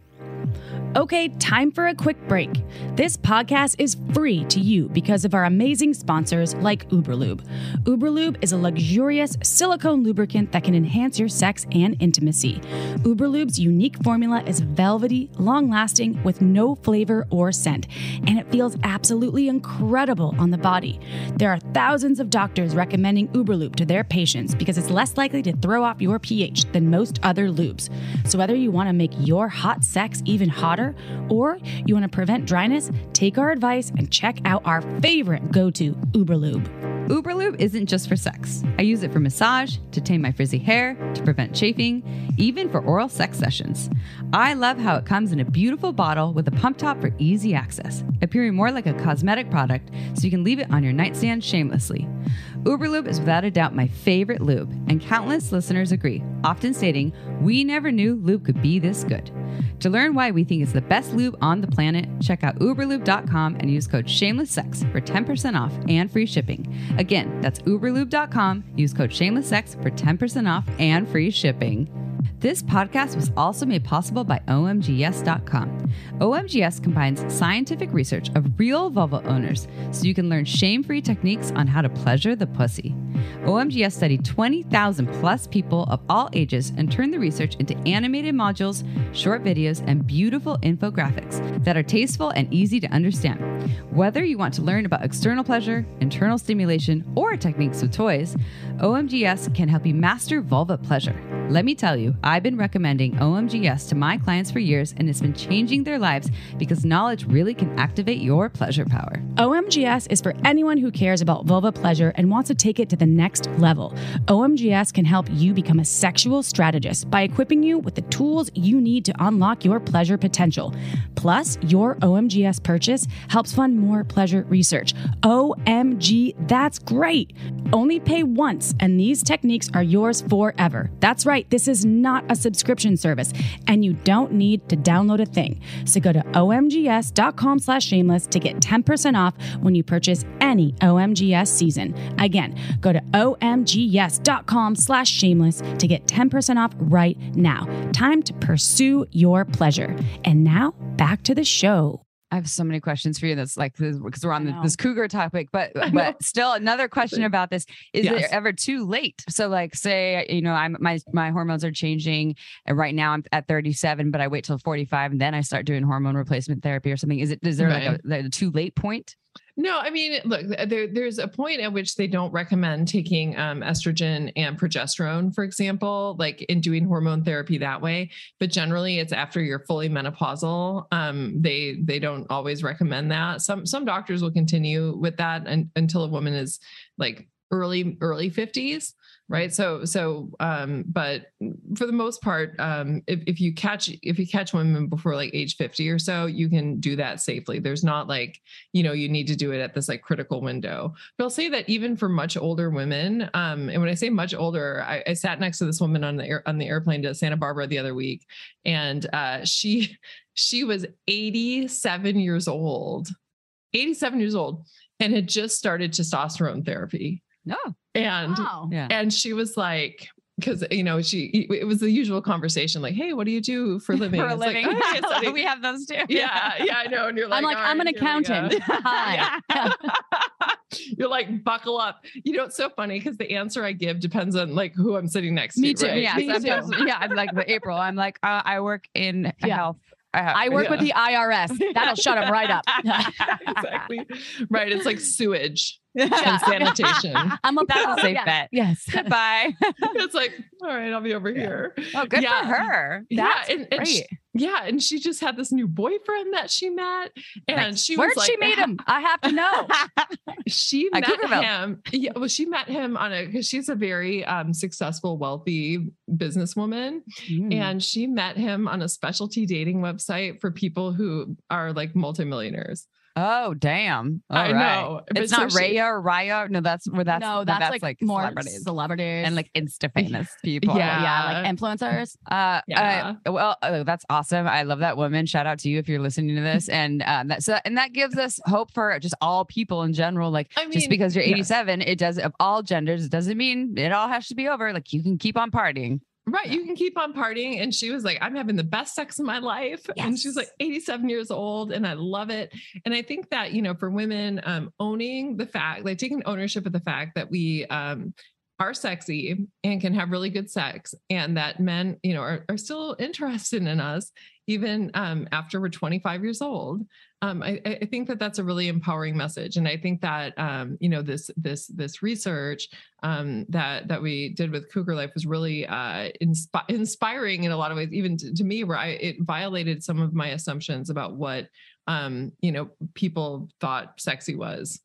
[SPEAKER 2] Okay, time for a quick break. This podcast is free to you because of our amazing sponsors like Uberlube. Uberlube is a luxurious silicone lubricant that can enhance your sex and intimacy. Uberlube's unique formula is velvety, long-lasting, with no flavor or scent, and it feels absolutely incredible on the body. There are thousands of doctors recommending Uberlube to their patients because it's less likely to throw off your pH than most other lubes. So whether you want to make your hot sex even hotter, or you want to prevent dryness, take our advice and check out our favorite go-to, Uberlube.
[SPEAKER 1] Uberlube isn't just for sex. I use it for massage, to tame my frizzy hair, to prevent chafing, even for oral sex sessions. I love how it comes in a beautiful bottle with a pump top for easy access, appearing more like a cosmetic product so you can leave it on your nightstand shamelessly. Uberlube is without a doubt my favorite lube, and countless listeners agree, often stating, "We never knew lube could be this good." To learn why we think it's the best lube on the planet, check out uberlube dot com and use code SHAMELESSSEX for ten percent off and free shipping. Again, that's uberlube dot com. Use code SHAMELESSSEX for ten percent off and free shipping. This podcast was also made possible by O M G S dot com. O M G S combines scientific research of real vulva owners so you can learn shame-free techniques on how to pleasure the pussy. O M G S studied twenty thousand plus people of all ages and turned the research into animated modules, short videos, and beautiful infographics that are tasteful and easy to understand. Whether you want to learn about external pleasure, internal stimulation, or techniques with toys, O M G S can help you master vulva pleasure. Let me tell you, I've been recommending O M G S to my clients for years, and it's been changing their lives because knowledge really can activate your pleasure power.
[SPEAKER 2] O M G S is for anyone who cares about vulva pleasure and wants to take it to the next level. O M G S can help you become a sexual strategist by equipping you with the tools you need to unlock your pleasure potential. Plus, your O M G S purchase helps fund more pleasure research. O M G, that's great! Only pay once, and these techniques are yours forever. That's right, this is not a subscription service, and you don't need to download a thing. So go to O M G S dot com slash shameless to get ten percent off when you purchase any O M G S season. Again, go to O M G S dot com slash shameless to get ten percent off right now. Time to pursue your pleasure. And now, back to the show.
[SPEAKER 1] I have so many questions for you. That's like, because we're on
[SPEAKER 5] I
[SPEAKER 1] the,
[SPEAKER 5] know.
[SPEAKER 1] this cougar topic, but but still another question about this. Is
[SPEAKER 4] Yes.
[SPEAKER 1] it ever too late? So like, say, you know, I'm my, my hormones are changing and right now I'm at thirty-seven, but I wait till forty-five and then I start doing hormone replacement therapy or something. Is it, is there
[SPEAKER 4] Right.
[SPEAKER 1] like a, a too late point?
[SPEAKER 4] No, I mean, look, there, there's a point at which they don't recommend taking um, estrogen and progesterone, for example, like in doing hormone therapy that way. But generally, it's after you're fully menopausal. Um, they they don't always recommend that. Some some doctors will continue with that and, until a woman is like early early fifties. Right. So, so, um, but for the most part, um, if, if you catch, if you catch women before like age fifty or so, you can do that safely. There's not like, you know, you need to do it at this like critical window. But I'll say that even for much older women, um, and when I say much older, I, I sat next to this woman on the air, on the airplane to Santa Barbara the other week, and uh, she, she was eighty-seven years old, eighty-seven years old, and had just started testosterone therapy.
[SPEAKER 1] No.
[SPEAKER 4] And
[SPEAKER 5] Wow.
[SPEAKER 1] Yeah.
[SPEAKER 4] and she was like, because you know, she it was the usual conversation, like, "Hey, what do you do for a living?"
[SPEAKER 1] For a
[SPEAKER 4] It's like,
[SPEAKER 1] living.
[SPEAKER 4] "Oh, yeah, study."
[SPEAKER 1] We have those too.
[SPEAKER 4] yeah, yeah, I know. And you're like,
[SPEAKER 5] I'm like,
[SPEAKER 4] "All
[SPEAKER 5] I'm an
[SPEAKER 4] right, here we go."
[SPEAKER 5] accountant. Hi.
[SPEAKER 4] You're like, buckle up. You know, it's so funny because the answer I give depends on like who I'm sitting next
[SPEAKER 5] Me
[SPEAKER 4] to.
[SPEAKER 5] too.
[SPEAKER 4] Right?
[SPEAKER 1] Yeah.
[SPEAKER 5] Me
[SPEAKER 1] Sometimes, yeah. I'm like the April. I'm like, uh, I work in
[SPEAKER 5] Yeah.
[SPEAKER 1] health. Uh,
[SPEAKER 5] I work
[SPEAKER 4] Yeah.
[SPEAKER 5] with the I R S. That'll shut him right up.
[SPEAKER 4] exactly. Right. It's like sewage and
[SPEAKER 5] Yeah.
[SPEAKER 4] sanitation.
[SPEAKER 5] I'm a
[SPEAKER 1] That's a safe
[SPEAKER 5] yeah.
[SPEAKER 1] bet.
[SPEAKER 5] Yes.
[SPEAKER 1] Goodbye.
[SPEAKER 4] It's like, all right, I'll be over here.
[SPEAKER 1] Oh, good
[SPEAKER 4] Yeah.
[SPEAKER 1] for her.
[SPEAKER 4] Yeah,
[SPEAKER 1] That's
[SPEAKER 4] and, and she-
[SPEAKER 1] great.
[SPEAKER 4] yeah, and she just had this new boyfriend that she met, and
[SPEAKER 1] Nice.
[SPEAKER 4] she
[SPEAKER 5] Where'd
[SPEAKER 4] was
[SPEAKER 5] she
[SPEAKER 4] like,
[SPEAKER 5] meet him? I have to know.
[SPEAKER 4] She
[SPEAKER 1] At
[SPEAKER 4] met
[SPEAKER 1] Cougarville.
[SPEAKER 4] him. Yeah, well, she met him on a because she's a very um, successful, wealthy businesswoman,
[SPEAKER 5] Mm.
[SPEAKER 4] and she met him on a specialty dating website for people who are like multimillionaires.
[SPEAKER 1] Oh, damn. All
[SPEAKER 4] I
[SPEAKER 1] right.
[SPEAKER 4] know, but
[SPEAKER 1] It's
[SPEAKER 4] so
[SPEAKER 1] not
[SPEAKER 4] she-
[SPEAKER 1] Raya or Raya. No, that's where that's
[SPEAKER 5] no,
[SPEAKER 1] no,
[SPEAKER 5] that's, like, more
[SPEAKER 1] celebrities
[SPEAKER 5] celebrities
[SPEAKER 1] and like insta famous people.
[SPEAKER 4] Yeah.
[SPEAKER 5] yeah, like influencers.
[SPEAKER 1] Uh,
[SPEAKER 4] Yeah.
[SPEAKER 1] uh, well, uh, that's awesome. I love that woman. Shout out to you if you're listening to this, and uh, that so and that gives us hope for just all people in general. Like,
[SPEAKER 4] I
[SPEAKER 1] just
[SPEAKER 4] mean,
[SPEAKER 1] because you're
[SPEAKER 4] yes.
[SPEAKER 1] eighty-seven, it does of all genders. It doesn't mean it all has to be over. Like, you can keep on partying.
[SPEAKER 4] Right. You can keep on partying. And she was like, I'm having the best sex of my life. And she's like eighty-seven years old. And I love it. And I think that, you know, for women, um, owning the fact, like taking ownership of the fact that we um, are sexy and can have really good sex, and that men, you know, are, are still interested in us, even um, after we're twenty-five years old. Um, I, I think that that's a really empowering message, and I think that um, you know this this this research um, that that we did with Cougar Life was really uh, inspi- inspiring in a lot of ways, even to, to me, where I, it violated some of my assumptions about what um, you know people thought sexy was.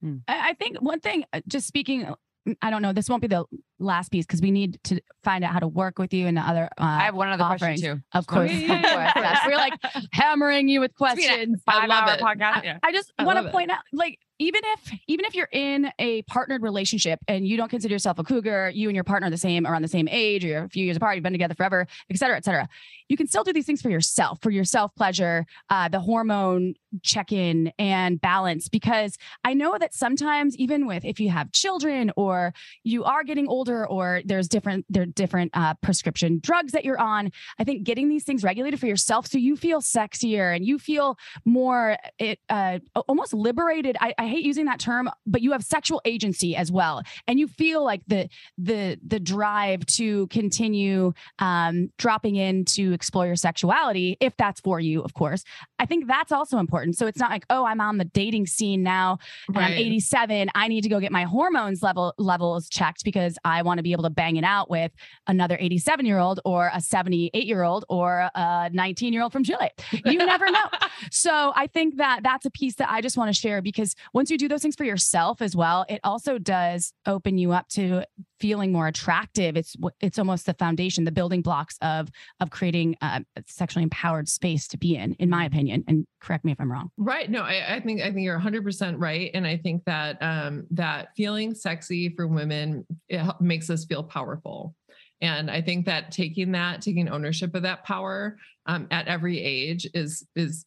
[SPEAKER 1] Hmm.
[SPEAKER 5] I I think one thing, uh, just speaking, I don't know, this won't be the last piece because we need to find out how to work with you and the other. Uh,
[SPEAKER 1] I have one other
[SPEAKER 5] offerings.
[SPEAKER 1] question too.
[SPEAKER 5] Of course,
[SPEAKER 4] Oh, yeah,
[SPEAKER 5] of
[SPEAKER 4] yeah,
[SPEAKER 5] course.
[SPEAKER 4] yeah.
[SPEAKER 5] Yes. We're like hammering you with
[SPEAKER 1] It's been a
[SPEAKER 5] questions.
[SPEAKER 1] Five
[SPEAKER 4] love
[SPEAKER 1] hour
[SPEAKER 4] it.
[SPEAKER 1] podcast.
[SPEAKER 5] I,
[SPEAKER 1] Yeah.
[SPEAKER 5] I just
[SPEAKER 4] I
[SPEAKER 5] want
[SPEAKER 4] love
[SPEAKER 5] to
[SPEAKER 4] it.
[SPEAKER 5] point out, like, even if even if you're in a partnered relationship and you don't consider yourself a cougar, you and your partner are the same, around the same age, or you're a few years apart, you've been together forever, et cetera, et cetera. You can still do these things for yourself, for your self pleasure, uh, the hormone check in and balance. Because I know that sometimes, even with if you have children or you are getting older, or there's different there are different uh, prescription drugs that you're on, I think getting these things regulated for yourself so you feel sexier and you feel more it uh, almost liberated. I, I hate using that term, but you have sexual agency as well, and you feel like the the the drive to continue um, dropping in to explore your sexuality, if that's for you, of course. I think that's also important. So it's not like, oh, I'm on the dating scene now and I'm
[SPEAKER 4] Right.
[SPEAKER 5] eighty-seven. I need to go get my hormones level levels checked because I want to be able to bang it out with another eighty-seven year old or a seventy-eight year old or a nineteen year old from Chile. You never know. So I think that that's a piece that I just want to share, because once you do those things for yourself as well, it also does open you up to feeling more attractive. It's it's almost the foundation, the building blocks of of creating a sexually empowered space to be in, in my opinion. And correct me if I'm wrong.
[SPEAKER 4] Right. No, I, I think I think you're one hundred percent right, and I think that um, that feeling sexy for women, it hel- makes us feel powerful, and I think that taking that, taking ownership of that power um, at every age is is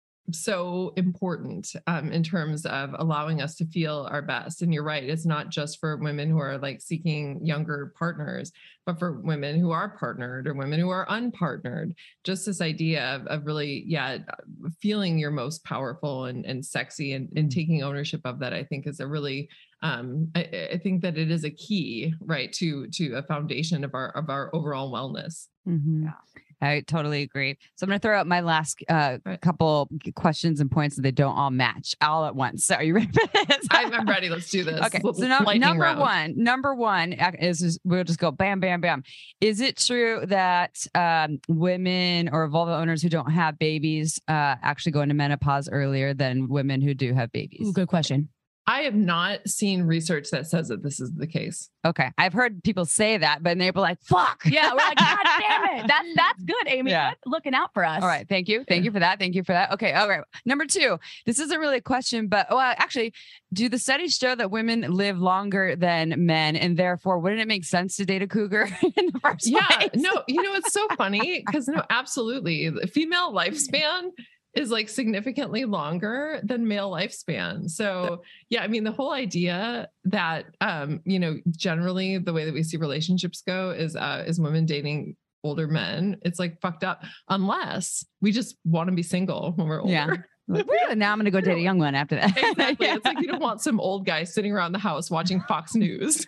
[SPEAKER 4] so important um, in terms of allowing us to feel our best. And you're right, it's not just for women who are like seeking younger partners, but for women who are partnered or women who are unpartnered. Just this idea of, of really, yeah, feeling your most powerful and, and sexy and, and taking ownership of that, I think is a really, um, I, I think that it is a key, right, to to a foundation of our of our overall wellness.
[SPEAKER 1] Mm-hmm.
[SPEAKER 5] Yeah.
[SPEAKER 1] I totally agree. So I'm going to throw out my last uh,
[SPEAKER 4] Right.
[SPEAKER 1] couple questions and points that they don't all match all at once. So are you ready for this?
[SPEAKER 4] I'm, I'm ready. Let's do this.
[SPEAKER 1] Okay.
[SPEAKER 4] L-
[SPEAKER 1] So num-
[SPEAKER 4] lightning
[SPEAKER 1] number
[SPEAKER 4] round.
[SPEAKER 1] one, number one is, is we'll just go bam, bam, bam. Is it true that um, women or vulva owners who don't have babies uh, actually go into menopause earlier than women who do have babies?
[SPEAKER 5] Ooh, good question.
[SPEAKER 4] I have not seen research that says that this is the case.
[SPEAKER 1] Okay. I've heard people say that, but they're like, fuck.
[SPEAKER 5] Yeah, we're like, God damn it. That's that's good, Amy.
[SPEAKER 1] Yeah.
[SPEAKER 5] Good looking out for us.
[SPEAKER 1] All right. Thank you. Thank you for that. Thank you for that. Okay. All right. Number two, this isn't really a question, but well, actually, do the studies show that women live longer than men, and therefore wouldn't it make sense to date a cougar in the first
[SPEAKER 4] Yeah,
[SPEAKER 1] place?
[SPEAKER 4] no, you know, it's so funny because no, absolutely. The female lifespan is like significantly longer than male lifespan. So yeah, I mean, the whole idea that, um, you know, generally the way that we see relationships go is, uh, is women dating older men. It's like fucked up unless we just want to be single when we're older.
[SPEAKER 1] Yeah. Like, woo, now I'm going to go date a young one after that.
[SPEAKER 4] Exactly. It's like you don't want some old guy sitting around the house watching Fox News.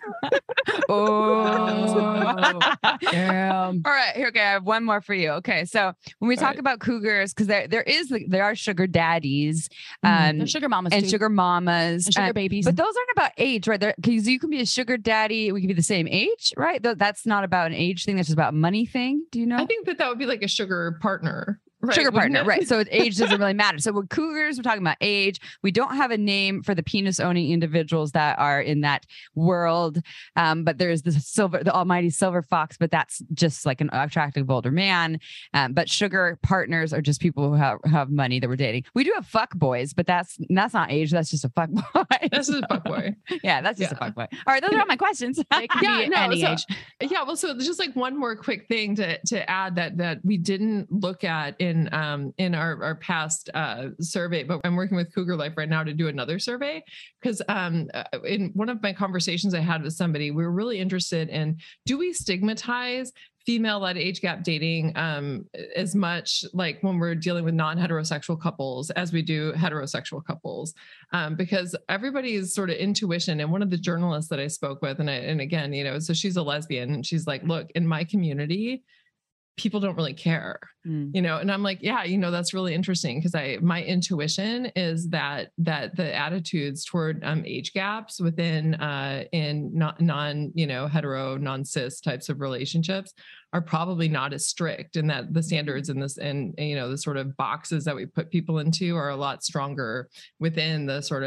[SPEAKER 1] Oh,
[SPEAKER 5] Damn.
[SPEAKER 1] all right. Here, okay. I have one more for you. Okay. So when we
[SPEAKER 4] All
[SPEAKER 1] talk
[SPEAKER 4] right.
[SPEAKER 1] about cougars, because there there is there are sugar daddies um,
[SPEAKER 5] They're sugar mamas
[SPEAKER 1] and
[SPEAKER 5] too.
[SPEAKER 1] sugar mamas
[SPEAKER 5] and sugar
[SPEAKER 1] uh,
[SPEAKER 5] babies.
[SPEAKER 1] but those aren't about age, right? Because you can be a sugar daddy. We can be the same age, right? Th- That's not about an age thing. That's just about a money thing. Do you know?
[SPEAKER 4] I think that that would be like a sugar partner. Right,
[SPEAKER 1] Sugar
[SPEAKER 4] wouldn't
[SPEAKER 1] partner,
[SPEAKER 4] it?
[SPEAKER 1] right? So age doesn't really matter. So with cougars, we're talking about age. We don't have a name for the penis-owning individuals that are in that world, um, but there's the silver, the almighty silver fox. But that's just like an attractive older man. Um, but sugar partners are just people who have, have money that we're dating. We do have fuck boys, but that's that's not age. That's just a fuck boy.
[SPEAKER 4] This is a fuckboy.
[SPEAKER 1] Yeah, that's just
[SPEAKER 4] Yeah.
[SPEAKER 1] a fuck boy. All right, those are all my questions.
[SPEAKER 5] They can
[SPEAKER 4] Yeah,
[SPEAKER 5] be
[SPEAKER 4] no,
[SPEAKER 5] any
[SPEAKER 4] so-
[SPEAKER 5] age.
[SPEAKER 4] Yeah, well, so just like one more quick thing to to add that that we didn't look at in um in our our past uh survey, but I'm working with Cougar Life right now to do another survey because um uh, in one of my conversations I had with somebody, we were really interested in, do we stigmatize female-led age gap dating um, as much like when we're dealing with non-heterosexual couples as we do heterosexual couples? Um, because everybody's sort of intuition, and one of the journalists that I spoke with, and I, and again, you know, so she's a lesbian, and she's like, look, in my community, people don't really care,
[SPEAKER 1] Mm.
[SPEAKER 4] you know, and I'm like, yeah, you know, that's really interesting because I, my intuition is that, that the attitudes toward um, age gaps within, uh, in non, non, you know, hetero, non-cis types of relationships are probably not as strict, and that the standards in this, and, and, you know, the sort of boxes that we put people into are a lot stronger within the sort of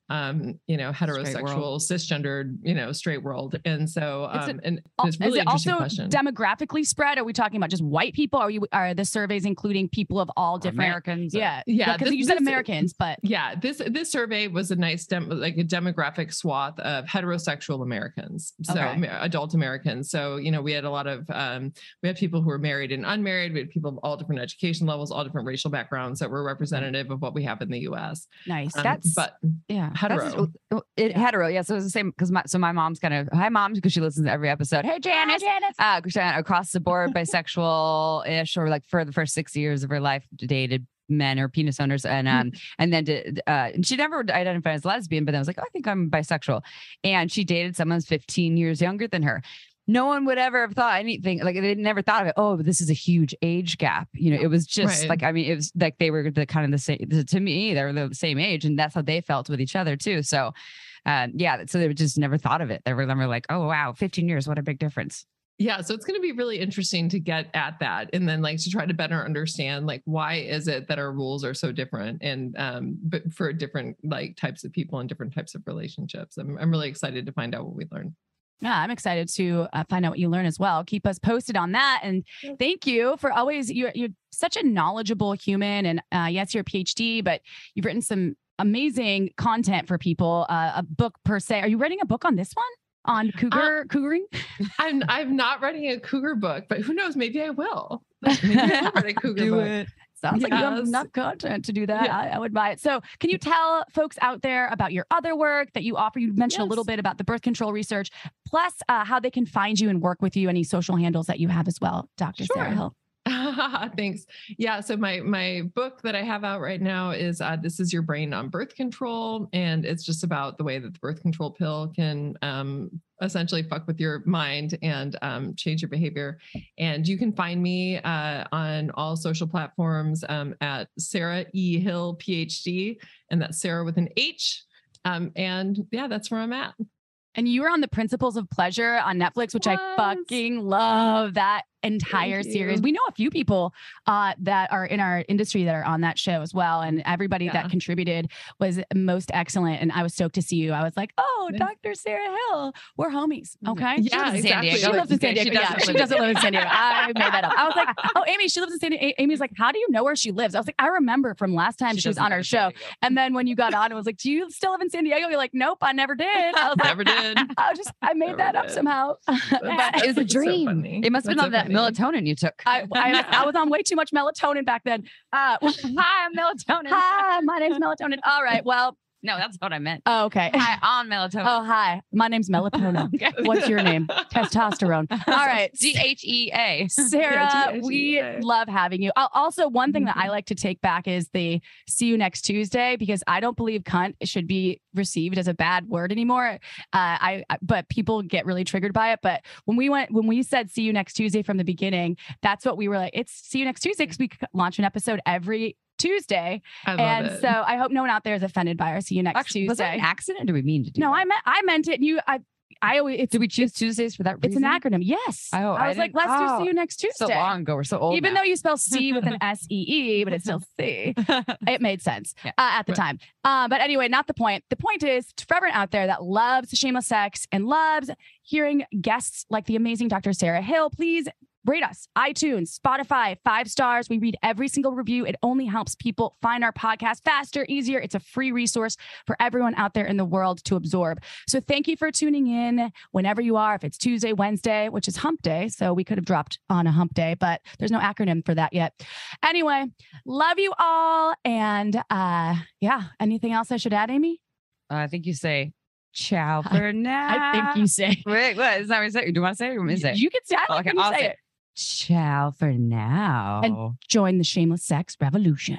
[SPEAKER 4] um, you know, heterosexual, cisgendered, you know, straight world. And so, um, it, and it's really
[SPEAKER 5] is it
[SPEAKER 4] interesting
[SPEAKER 5] also
[SPEAKER 4] question.
[SPEAKER 5] Demographically spread? Are we talking about just white people? Are you are the surveys including people of all different
[SPEAKER 1] Americans?
[SPEAKER 5] Yeah,
[SPEAKER 4] yeah.
[SPEAKER 5] Because you said Americans, but
[SPEAKER 4] yeah, this this survey was a nice dem- like a demographic swath of heterosexual Americans, so
[SPEAKER 5] Okay.
[SPEAKER 4] adult Americans. So you know, we had a lot of um, we had people who were married and unmarried. We had people of all different education levels, all different racial backgrounds that were representative of what we have in the U S.
[SPEAKER 5] nice.
[SPEAKER 4] Um,
[SPEAKER 1] That's-
[SPEAKER 4] but
[SPEAKER 1] Yeah.
[SPEAKER 4] hetero.
[SPEAKER 1] That's- It, hetero. Yeah. So it's the same because my, so my mom's kind of, hi moms, because she listens to every episode. Hey, Janice.
[SPEAKER 5] Janice.
[SPEAKER 1] Uh, Janice, across the board, bisexual ish, or like for the first six years of her life, dated men or penis owners. And, um, and then, did, uh, and she never identified as lesbian, but then I was like, oh, I think I'm bisexual. And she dated someone who's fifteen years younger than her. No one would ever have thought anything like they never thought of it. Oh, this is a huge age gap. You know, it was just
[SPEAKER 4] Right.
[SPEAKER 1] like, I mean, it was like they were the kind of the same to me, they were the same age, and that's how they felt with each other too. So, um, yeah, so they just never thought of it. They were, they were like, oh, wow, fifteen years. What a big difference.
[SPEAKER 4] Yeah, so it's going to be really interesting to get at that, and then like to try to better understand like why is it that our rules are so different, and um, but for different like types of people and different types of relationships. I'm I'm really excited to find out what we learn.
[SPEAKER 5] Yeah, I'm excited to uh, find out what you learn as well. Keep us posted on that. And thank you for always, you're, you're such a knowledgeable human. And uh, yes, you're a PhD, but you've written some amazing content for people, uh, a book per se. Are you writing a book on this one? On cougar, uh, cougaring?
[SPEAKER 4] I'm I'm not writing a cougar book, but who knows? Maybe I will. Maybe I will write a cougar
[SPEAKER 1] Do
[SPEAKER 4] book.
[SPEAKER 1] it.
[SPEAKER 5] Sounds like you have
[SPEAKER 4] Yes.
[SPEAKER 5] enough content to do that.
[SPEAKER 4] Yeah.
[SPEAKER 5] I, I would buy it. So can you tell folks out there about your other work that you offer? You mentioned
[SPEAKER 4] Yes.
[SPEAKER 5] a little bit about the birth control research, plus uh, how they can find you and work with you, any social handles that you have as well, Doctor
[SPEAKER 4] Sure.
[SPEAKER 5] Sarah Hill.
[SPEAKER 4] Thanks. Yeah. So my my book that I have out right now is uh, "This Is Your Brain on Birth Control," and it's just about the way that the birth control pill can um, essentially fuck with your mind and um, change your behavior. And you can find me uh, on all social platforms um, at Sarah E Hill PhD, and that's Sarah with an H. Um, and yeah, that's where I'm at.
[SPEAKER 5] And you were on The Principles of Pleasure on Netflix, which I
[SPEAKER 4] Yes.
[SPEAKER 5] fucking love that entire
[SPEAKER 4] Thank
[SPEAKER 5] series.
[SPEAKER 4] you.
[SPEAKER 5] We know a few people uh, that are in our industry that are on that show as well. And everybody
[SPEAKER 4] Yeah.
[SPEAKER 5] that contributed was most excellent. And I was stoked to see you. I was like, oh,
[SPEAKER 4] Yeah.
[SPEAKER 5] Doctor Sarah Hill, we're homies. Okay.
[SPEAKER 4] Yeah,
[SPEAKER 1] lives in San
[SPEAKER 4] exactly.
[SPEAKER 1] Diego.
[SPEAKER 5] She lives in San
[SPEAKER 1] She
[SPEAKER 5] Diego. Yeah,
[SPEAKER 1] doesn't
[SPEAKER 5] she
[SPEAKER 1] live in
[SPEAKER 5] doesn't live in San Diego. I made that up. I was like, oh, Amy, she lives in San Diego. Amy's like, how do you know where she lives? I was like, I remember from last time she, was
[SPEAKER 1] doesn't
[SPEAKER 5] on
[SPEAKER 1] live
[SPEAKER 5] our
[SPEAKER 1] in San
[SPEAKER 5] show.
[SPEAKER 1] Diego.
[SPEAKER 5] And then when you got on, it was like, do you still live in San Diego? You're like, nope, I never did. I was like,
[SPEAKER 4] Never did.
[SPEAKER 5] I was just, I made
[SPEAKER 4] Never
[SPEAKER 5] that up
[SPEAKER 4] did.
[SPEAKER 5] somehow.
[SPEAKER 4] That's
[SPEAKER 1] It was a
[SPEAKER 4] so
[SPEAKER 1] dream.
[SPEAKER 4] funny.
[SPEAKER 1] It must have been
[SPEAKER 4] That's
[SPEAKER 1] on
[SPEAKER 4] so
[SPEAKER 1] that
[SPEAKER 4] funny.
[SPEAKER 1] melatonin you took.
[SPEAKER 5] I, I, I was on way too much melatonin back then. Uh,
[SPEAKER 1] Hi, I'm melatonin.
[SPEAKER 5] hi, my name's melatonin. All right. Well,
[SPEAKER 1] No, that's what I meant.
[SPEAKER 5] oh, okay.
[SPEAKER 1] Hi, on melatonin.
[SPEAKER 5] Oh, hi. My name's melatonin. What's your name? Testosterone. All right.
[SPEAKER 1] D H E A.
[SPEAKER 5] Sarah,
[SPEAKER 4] Yeah,
[SPEAKER 5] we
[SPEAKER 4] G H E A.
[SPEAKER 5] love having you. Al- Also, one thing that I like to take back is the see you next Tuesday, because I don't believe cunt should be received as a bad word anymore. Uh, I, I- but people get really triggered by it. But when we went, when we said see you next Tuesday from the beginning, that's what we were like. It's see you next Tuesday because we c- launch an episode every Tuesday.
[SPEAKER 4] I love
[SPEAKER 5] And
[SPEAKER 4] it.
[SPEAKER 5] so I hope no one out there is offended by our see you next
[SPEAKER 1] Actually, was that
[SPEAKER 5] Tuesday.
[SPEAKER 1] an accident? Or do we mean to do
[SPEAKER 5] No,
[SPEAKER 1] that?
[SPEAKER 5] I meant, I meant it. You, I, I always, it's,
[SPEAKER 1] Did we choose Tuesdays for that
[SPEAKER 5] it's an
[SPEAKER 1] reason?
[SPEAKER 5] acronym. Yes.
[SPEAKER 1] Oh,
[SPEAKER 5] I
[SPEAKER 1] I
[SPEAKER 5] was like,
[SPEAKER 1] didn't-
[SPEAKER 5] let's do
[SPEAKER 1] oh,
[SPEAKER 5] see you next Tuesday.
[SPEAKER 1] So long ago. We're so old
[SPEAKER 5] Even
[SPEAKER 1] now.
[SPEAKER 5] though you spell C with an S E E, but it's still C. It made sense
[SPEAKER 1] Yeah.
[SPEAKER 5] uh, at the
[SPEAKER 4] Right.
[SPEAKER 5] time. Uh, but anyway, not the point. The point is for everyone out there that loves shameless sex and loves hearing guests like the amazing Doctor Sarah Hill, please rate us. iTunes, Spotify, five stars. We read every single review. It only helps people find our podcast faster, easier. It's a free resource for everyone out there in the world to absorb. So thank you for tuning in whenever you are. If it's Tuesday, Wednesday, which is hump day. So we could have dropped on a hump day, but there's no acronym for that yet. Anyway, love you all. And uh, yeah, anything else I should add, Amy?
[SPEAKER 1] I think you say ciao
[SPEAKER 5] I-
[SPEAKER 1] for now.
[SPEAKER 5] I think you say.
[SPEAKER 1] Wait, what? Is that what you say? Do you want to say it or you want me to say it?
[SPEAKER 5] You can say, I like
[SPEAKER 1] Okay,
[SPEAKER 5] when you
[SPEAKER 1] I'll
[SPEAKER 5] say
[SPEAKER 1] say
[SPEAKER 5] it.
[SPEAKER 1] it. Ciao for now.
[SPEAKER 5] And- Join the shameless sex revolution.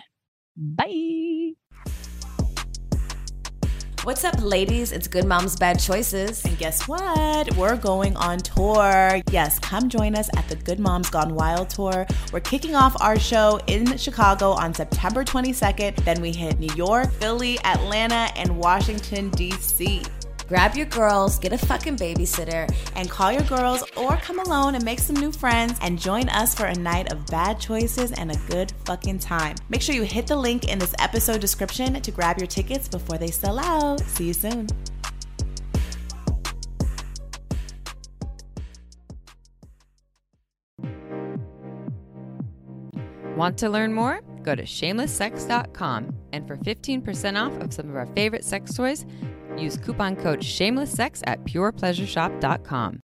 [SPEAKER 5] Bye.
[SPEAKER 6] What's up, ladies? It's Good Moms Bad Choices.
[SPEAKER 7] And guess what? We're going on tour. Yes, come join us at the Good Moms Gone Wild tour. We're kicking off our show in Chicago on September twenty-second. Then we hit New York, Philly, Atlanta, and Washington, D C
[SPEAKER 6] Grab your girls, get a fucking babysitter,
[SPEAKER 7] and call your girls or come alone and make some new friends and join us for a night of bad choices and a good fucking time. Make sure you hit the link in this episode description to grab your tickets before they sell out. See you soon.
[SPEAKER 1] Want to learn more? Go to shameless sex dot com, and for fifteen percent off of some of our favorite sex toys, use coupon code shameless sex at pure pleasure shop dot com.